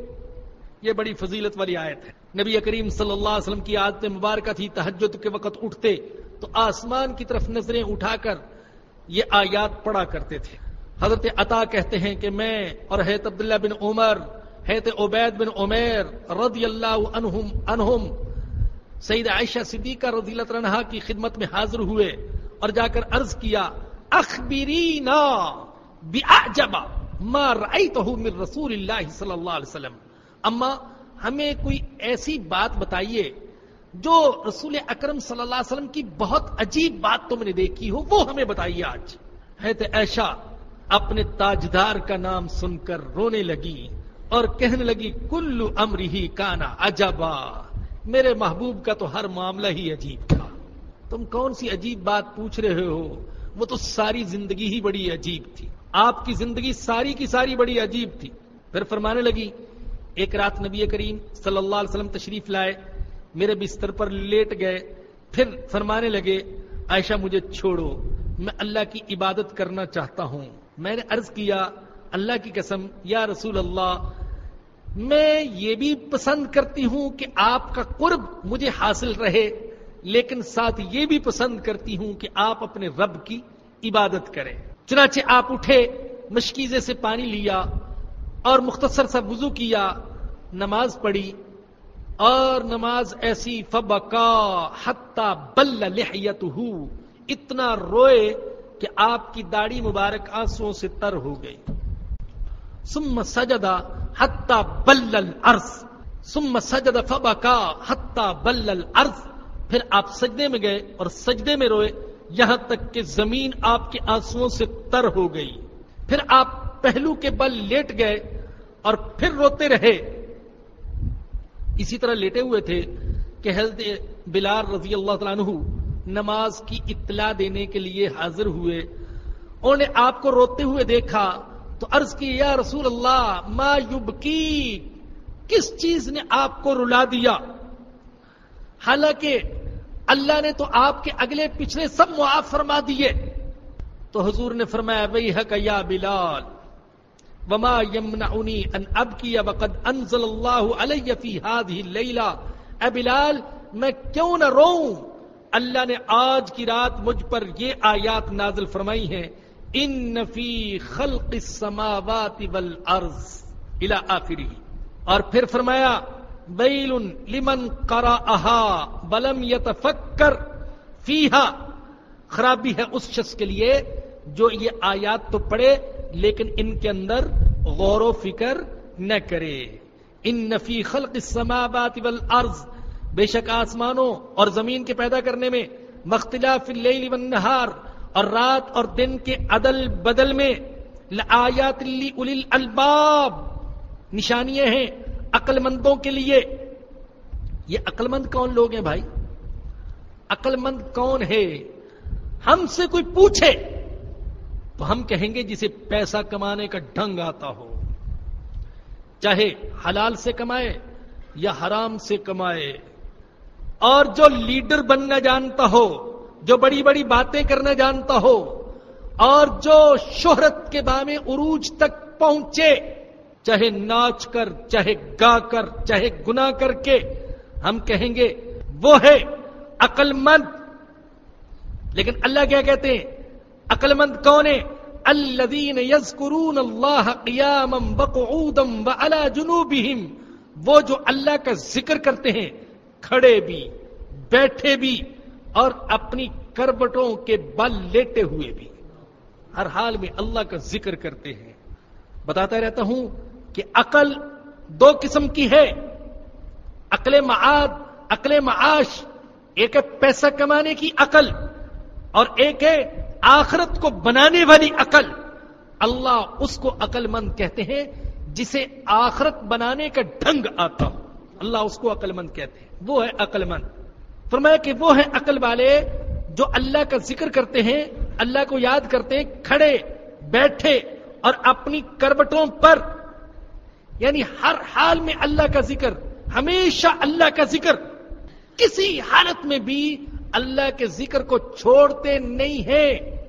یہ بڑی فضیلت والی آیت ہے. نبی کریم صلی اللہ علیہ وسلم کی عادت مبارکہ تھی تہجد کے وقت اٹھتے تو آسمان کی طرف نظریں اٹھا کر یہ آیات پڑھا کرتے تھے. حضرت عطا کہتے ہیں کہ میں اور حضرت عبداللہ بن عمر، حضرت عبید بن عمیر رضی اللہ عنہم عنہم سیدہ عائشہ صدیقہ رضی اللہ عنہا کی خدمت میں حاضر ہوئے اور جا کر عرض کیا اخبرینا باعجب ما رأیتہ من رسول اللہ صلی اللہ علیہ وسلم. اما ہمیں کوئی ایسی بات بتائیے جو رسول اکرم صلی اللہ علیہ وسلم کی بہت عجیب بات تم نے دیکھی ہو، وہ ہمیں بتائیے آج. حضرت عائشہ اپنے تاجدار کا نام سن کر رونے لگی اور کہنے لگی کل امرہ کانا عجبا، میرے محبوب کا تو ہر معاملہ ہی عجیب تھا. تم کون سی عجیب بات پوچھ رہے ہو، وہ تو ساری زندگی ہی بڑی عجیب تھی، آپ کی زندگی ساری کی ساری بڑی عجیب تھی. پھر فرمانے لگی ایک رات نبی کریم صلی اللہ علیہ وسلم تشریف لائے، میرے بستر پر لیٹ گئے، پھر فرمانے لگے عائشہ مجھے چھوڑو، میں اللہ کی عبادت کرنا چاہتا ہوں. میں نے عرض کیا اللہ کی قسم یا رسول اللہ، میں یہ بھی پسند کرتی ہوں کہ آپ کا قرب مجھے حاصل رہے، لیکن ساتھ یہ بھی پسند کرتی ہوں کہ آپ اپنے رب کی عبادت کریں. چنانچہ آپ اٹھے، مشکیزے سے پانی لیا اور مختصر سا وضو کیا، نماز پڑھی، اور نماز ایسی فبکا حتی بل لحیتہ، اتنا روئے کہ آپ کی داڑھی مبارک آنسوؤں سے تر ہو گئی. ثم سجد حتی بل الارض، ثم سجد فبکا حتی بل الارض، پھر آپ سجدے میں گئے اور سجدے میں روئے یہاں تک کہ زمین آپ کے آنسوؤں سے تر ہو گئی. پھر آپ پہلو کے بل لیٹ گئے اور پھر روتے رہے. اسی طرح لیٹے ہوئے تھے کہ حضرت بلال رضی اللہ تعالیٰ عنہ نماز کی اطلاع دینے کے لیے حاضر ہوئے. انہوں نے آپ کو روتے ہوئے دیکھا تو عرض کی یا رسول اللہ ما یبکی، کس چیز نے آپ کو رلا دیا؟ حالانکہ اللہ نے تو آپ کے اگلے پچھلے سب معاف فرما دیے، تو حضور نے فرمایا ویحک یا بلال وما یمنعنی ان ابکی وقد انزل اللہ علی فی ہذہ اللیلہ، اے بلال میں کیوں نہ روؤں، اللہ نے آج کی رات مجھ پر یہ آیات نازل فرمائی ہیں، ان فی خلق السماوات والارض الی آخرہ، اور پھر فرمایا ویل لمن قرأها ولم یتفکر فیہا، خرابی ہے اس شخص کے لیے جو یہ آیات تو پڑھے لیکن ان کے اندر غور و فکر نہ کرے۔ ان فی خلق السماوات والارض، بے شک آسمانوں اور زمین کے پیدا کرنے میں، واختلاف اللیل والنہار، اور رات اور دن کے عدل بدل میں، لآیات لأولی الالباب، نشانیاں ہیں عقل مندوں کے لیے۔ یہ عقل مند کون لوگ ہیں بھائی؟ عقل مند کون ہے؟ ہم سے کوئی پوچھے تو ہم کہیں گے جسے پیسہ کمانے کا ڈھنگ آتا ہو، چاہے حلال سے کمائے یا حرام سے کمائے، اور جو لیڈر بننا جانتا ہو، جو بڑی بڑی باتیں کرنا جانتا ہو، اور جو شہرت کے بام عروج تک پہنچے، چاہے ناچ کر، چاہے گا کر، چاہے گناہ کر کے، ہم کہیں گے وہ ہے عقل مند۔ لیکن اللہ کیا کہتے ہیں؟ عقل مند کون ہے؟ الذین یذکرون اللہ قیاما وقعودا وعلی جنوبہم، وہ جو اللہ کا ذکر کرتے ہیں کھڑے بھی، بیٹھے بھی، اور اپنی کربٹوں کے بل لیٹے ہوئے بھی، ہر حال میں اللہ کا ذکر کرتے ہیں۔ بتاتا رہتا ہوں کہ عقل دو قسم کی ہے، عقل معاد، عقل معاش، ایک ہے پیسہ کمانے کی عقل، اور ایک ہے آخرت کو بنانے والی عقل۔ اللہ اس کو عقل مند کہتے ہیں جسے آخرت بنانے کا ڈھنگ آتا ہو، اللہ اس کو عقل مند کہتے ہیں، وہ ہے عقل مند۔ فرمایا کہ وہ ہے عقل والے جو اللہ کا ذکر کرتے ہیں، اللہ کو یاد کرتے ہیں کھڑے بیٹھے اور اپنی کربٹوں پر، یعنی ہر حال میں اللہ کا ذکر، ہمیشہ اللہ کا ذکر، کسی حالت میں بھی اللہ کے ذکر کو چھوڑتے نہیں ہیں۔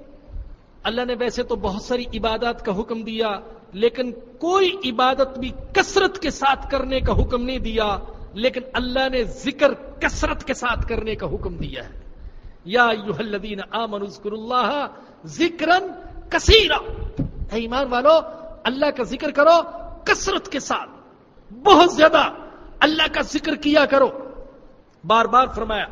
اللہ نے ویسے تو بہت ساری عبادات کا حکم دیا، لیکن کوئی عبادت بھی کثرت کے ساتھ کرنے کا حکم نہیں دیا، لیکن اللہ نے ذکر کثرت کے ساتھ کرنے کا حکم دیا ہے۔ یا ایھا الذین آمنوا اذکروا اللہ ذکرا کثیرا، اے ایمان والو اللہ کا ذکر کرو کثرت کے ساتھ، بہت زیادہ اللہ کا ذکر کیا کرو۔ بار بار فرمایا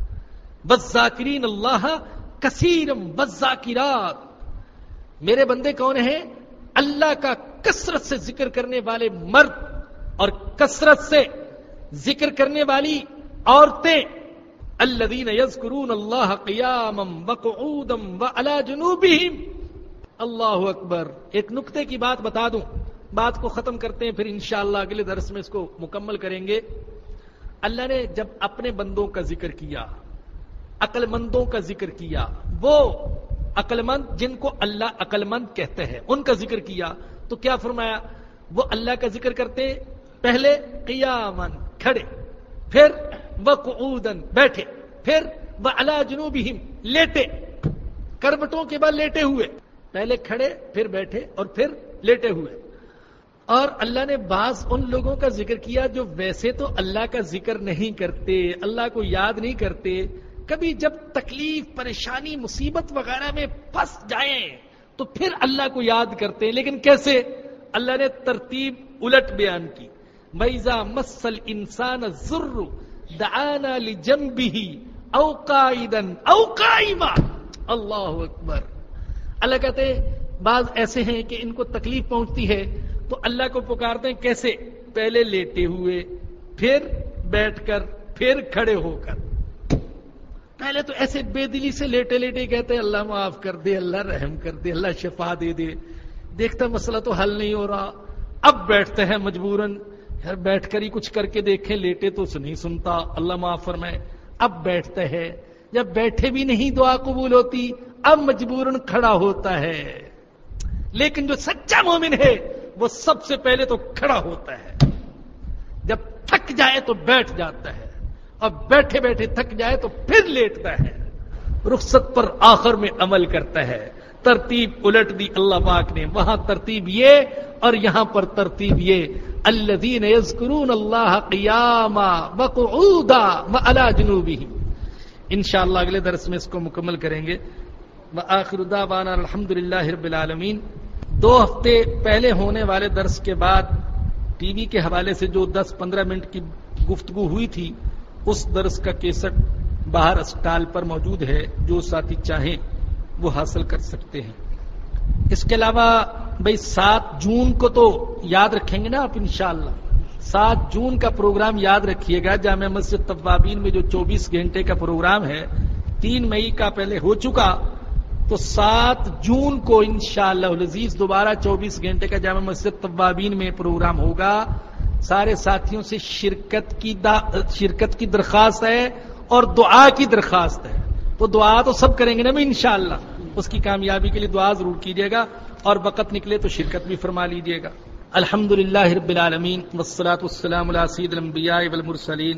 والذاکرین اللہ کثیرا والذاکرات، میرے بندے کون ہیں؟ اللہ کا کثرت سے ذکر کرنے والے مرد اور کثرت سے ذکر کرنے والی عورتیں۔ الذین یذکرون اللہ قیاما وقعودا وعلی جنوبہم۔ اللہ اکبر۔ ایک نکتے کی بات بتا دوں، بات کو ختم کرتے ہیں، پھر انشاءاللہ اگلے درس میں اس کو مکمل کریں گے۔ اللہ نے جب اپنے بندوں کا ذکر کیا، عقل مندوں کا ذکر کیا، وہ عقل مند جن کو اللہ عقل مند کہتے ہیں ان کا ذکر کیا، تو کیا فرمایا؟ وہ اللہ کا ذکر کرتے پہلے قیامن کھڑے، پھر وقعودن بیٹھے، پھر وعلی جنوبہم لیٹے، کربٹوں کے بعد لیٹے ہوئے، پہلے کھڑے پھر بیٹھے اور پھر لیٹے ہوئے۔ اور اللہ نے بعض ان لوگوں کا ذکر کیا جو ویسے تو اللہ کا ذکر نہیں کرتے، اللہ کو یاد نہیں کرتے، کبھی جب تکلیف پریشانی مصیبت وغیرہ میں پھنس جائیں تو پھر اللہ کو یاد کرتے ہیں، لیکن کیسے؟ اللہ نے ترتیب الٹ بیان کی۔ وَإِذَا مَسَّ الْإِنسَانَ الضُّرُّ دَعَانَا لِجَنبِهِ أَوْ قَاعِدًا أَوْ قَائِمًا۔ اللہ اکبر۔ اللہ کہتے ہیں بعض ایسے ہیں کہ ان کو تکلیف پہنچتی ہے تو اللہ کو پکارتے ہیں، کیسے؟ پہلے لیٹے ہوئے، پھر بیٹھ کر، پھر کھڑے ہو کر۔ پہلے تو ایسے بے دلی سے لیٹے لیٹے کہتے ہیں اللہ معاف کر دے، اللہ رحم کر دے، اللہ شفا دے دے، دیکھتا مسئلہ تو حل نہیں ہو رہا، اب بیٹھتے ہیں مجبوراً، یار بیٹھ کر ہی کچھ کر کے دیکھیں، لیٹے تو نہیں سنتا، اللہ معاف فرمائے، اب بیٹھتے ہیں، جب بیٹھے بھی نہیں دعا قبول ہوتی، اب مجبوراً کھڑا ہوتا ہے۔ لیکن جو سچا مومن ہے وہ سب سے پہلے تو کھڑا ہوتا ہے، جب تھک جائے تو بیٹھ جاتا ہے، اور بیٹھے بیٹھے تھک جائے تو پھر لیٹتا ہے، رخصت پر آخر میں عمل کرتا ہے، ترتیب الٹ دی اللہ پاک نے، وہاں ترتیب یہ اور یہاں پر ترتیب یہ، الذین یذکرون اللہ قیاما وقعودا وعلی جنوبہم۔ انشاءاللہ اگلے درس میں اس کو مکمل کریں گے۔ وآخر دعوانا الحمدللہ رب العالمین۔ دو ہفتے پہلے ہونے والے درس کے بعد ٹی وی کے حوالے سے جو دس پندرہ منٹ کی گفتگو ہوئی تھی، اس درس کا کیسٹ باہر اسٹال پر موجود ہے، جو ساتھی چاہیں وہ حاصل کر سکتے ہیں۔ اس کے علاوہ بھائی سات جون کو تو یاد رکھیں گے نا آپ انشاءاللہ، سات جون کا پروگرام یاد رکھیے گا، جامع مسجد توابین میں جو چوبیس گھنٹے کا پروگرام ہے، تین مئی کا پہلے ہو چکا، تو سات جون کو انشاءاللہ العزیز دوبارہ چوبیس گھنٹے کا جامع مسجد توابین میں پروگرام ہوگا۔ سارے ساتھیوں سے شرکت کی دا شرکت کی درخواست ہے اور دعا کی درخواست ہے، تو دعا تو سب کریں گے نا انشاءاللہ، اس کی کامیابی کے لیے دعا ضرور کیجیے گا، اور وقت نکلے تو شرکت بھی فرما لیجیے گا۔ الحمدللہ رب العالمین والصلاة والسلام علی سید الانبیاء والمرسلین۔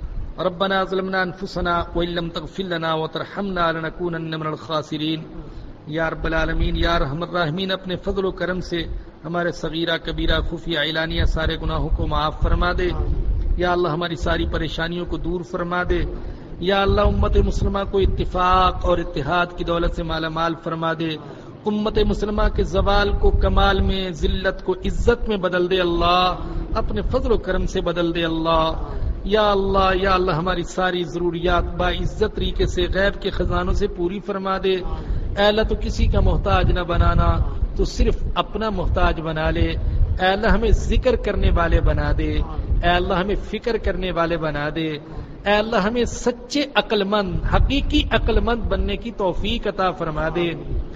ربنا ظلمنا انفسنا وان لم تغفر لنا وترحمنا لنكونن من الخاسرین۔ یا رب العالمین، یا ارحم الراحمین، اپنے فضل و کرم سے ہمارے صغیرہ کبیرہ خفیہ اعلانیہ سارے گناہوں کو معاف فرما دے۔ یا اللہ ہماری ساری پریشانیوں کو دور فرما دے۔ یا اللہ امت مسلمہ کو اتفاق اور اتحاد کی دولت سے مالا مال فرما دے۔ امت مسلمہ کے زوال کو کمال میں، ذلت کو عزت میں بدل دے اللہ، اپنے فضل و کرم سے بدل دے اللہ۔ یا اللہ یا اللہ ہماری ساری ضروریات باعزت طریقے سے غیب کے خزانوں سے پوری فرما دے۔ اے اللہ تو کسی کا محتاج نہ بنانا، تو صرف اپنا محتاج بنا لے۔ اے اللہ ہمیں ذکر کرنے والے بنا دے۔ اے اللہ ہمیں فکر کرنے والے بنا دے۔ اے اللہ ہمیں سچے عقل مند، حقیقی عقل مند بننے کی توفیق عطا فرما دے۔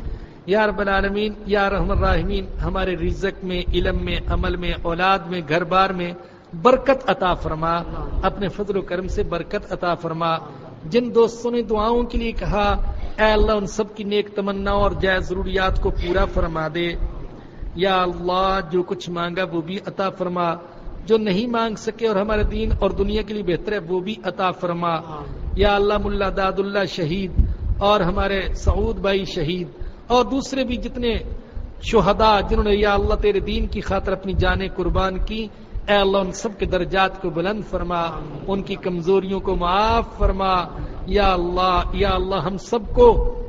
یا رب العالمین، یا رحم الراحمین، ہمارے رزق میں، علم میں، عمل میں، اولاد میں، گھر بار میں برکت عطا فرما، اپنے فضل و کرم سے برکت عطا فرما۔ جن دوستوں نے دعاؤں کے لیے کہا، اے اللہ ان سب کی نیک تمنا اور جائز ضروریات کو پورا فرما دے۔ یا اللہ جو کچھ مانگا وہ بھی عطا فرما، جو نہیں مانگ سکے اور ہمارے دین اور دنیا کے لیے بہتر ہے وہ بھی عطا فرما۔ یا اللہ ملا داد اللہ شہید اور ہمارے سعود بھائی شہید اور دوسرے بھی جتنے شہداء جنہوں نے یا اللہ تیرے دین کی خاطر اپنی جانیں قربان کی، اے اللہ ان سب کے درجات کو بلند فرما، ان کی کمزوریوں کو معاف فرما۔ یا اللہ یا اللہ ہم سب کو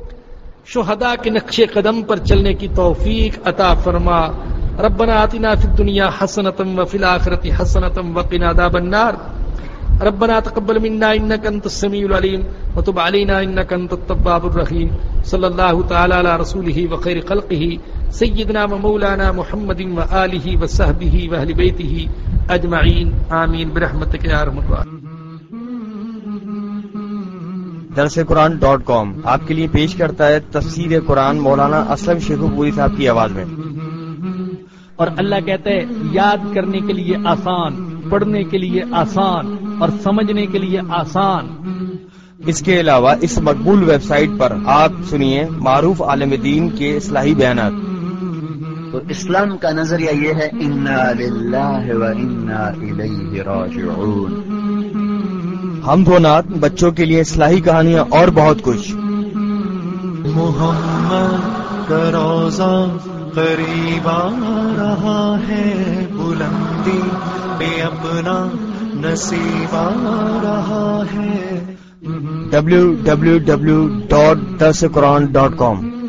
شہداء کے نقش قدم پر چلنے کی توفیق عطا فرما۔ ربنا آتنا فی الدنیا حسنۃ وفی الآخرۃ حسنۃ وقنا عذاب النار۔ ربنا تقبل منا انك انت السميع العليم وتب علينا انك انت التواب الرحيم۔ صلی اللہ تعالی علی رسولہ وخیر خلقہ سیدنا ومولانا محمد وآلہ وصحبہ واہل بیتہ اجمعین، آمین برحمتک یا ارحم الراحمین۔ درس قرآن ڈاٹ کام آپ کے لیے پیش کرتا ہے تفسیر قرآن مولانا اسلم شیخ پوری صاحب کی آواز میں۔ اور اللہ کہتا ہے یاد کرنے کے لیے آسان، پڑھنے کے لیے آسان اور سمجھنے کے لیے آسان۔ اس کے علاوہ اس مقبول ویب سائٹ پر آپ سنیے معروف عالم دین کے اصلاحی بیانات۔ تو اسلام کا نظریہ یہ ہے انا للہ و انا الیہ راجعون۔ حمد و نعت، بچوں کے لیے اصلاحی کہانیاں اور بہت کچھ۔ محمد کا روزہ قریب آ رہا ہے، بلندی پہ اپنا نصیب آ رہا ہے۔ ڈبلیو ڈبلیو ڈبلیو ڈاٹ درس قرآن ڈاٹ کام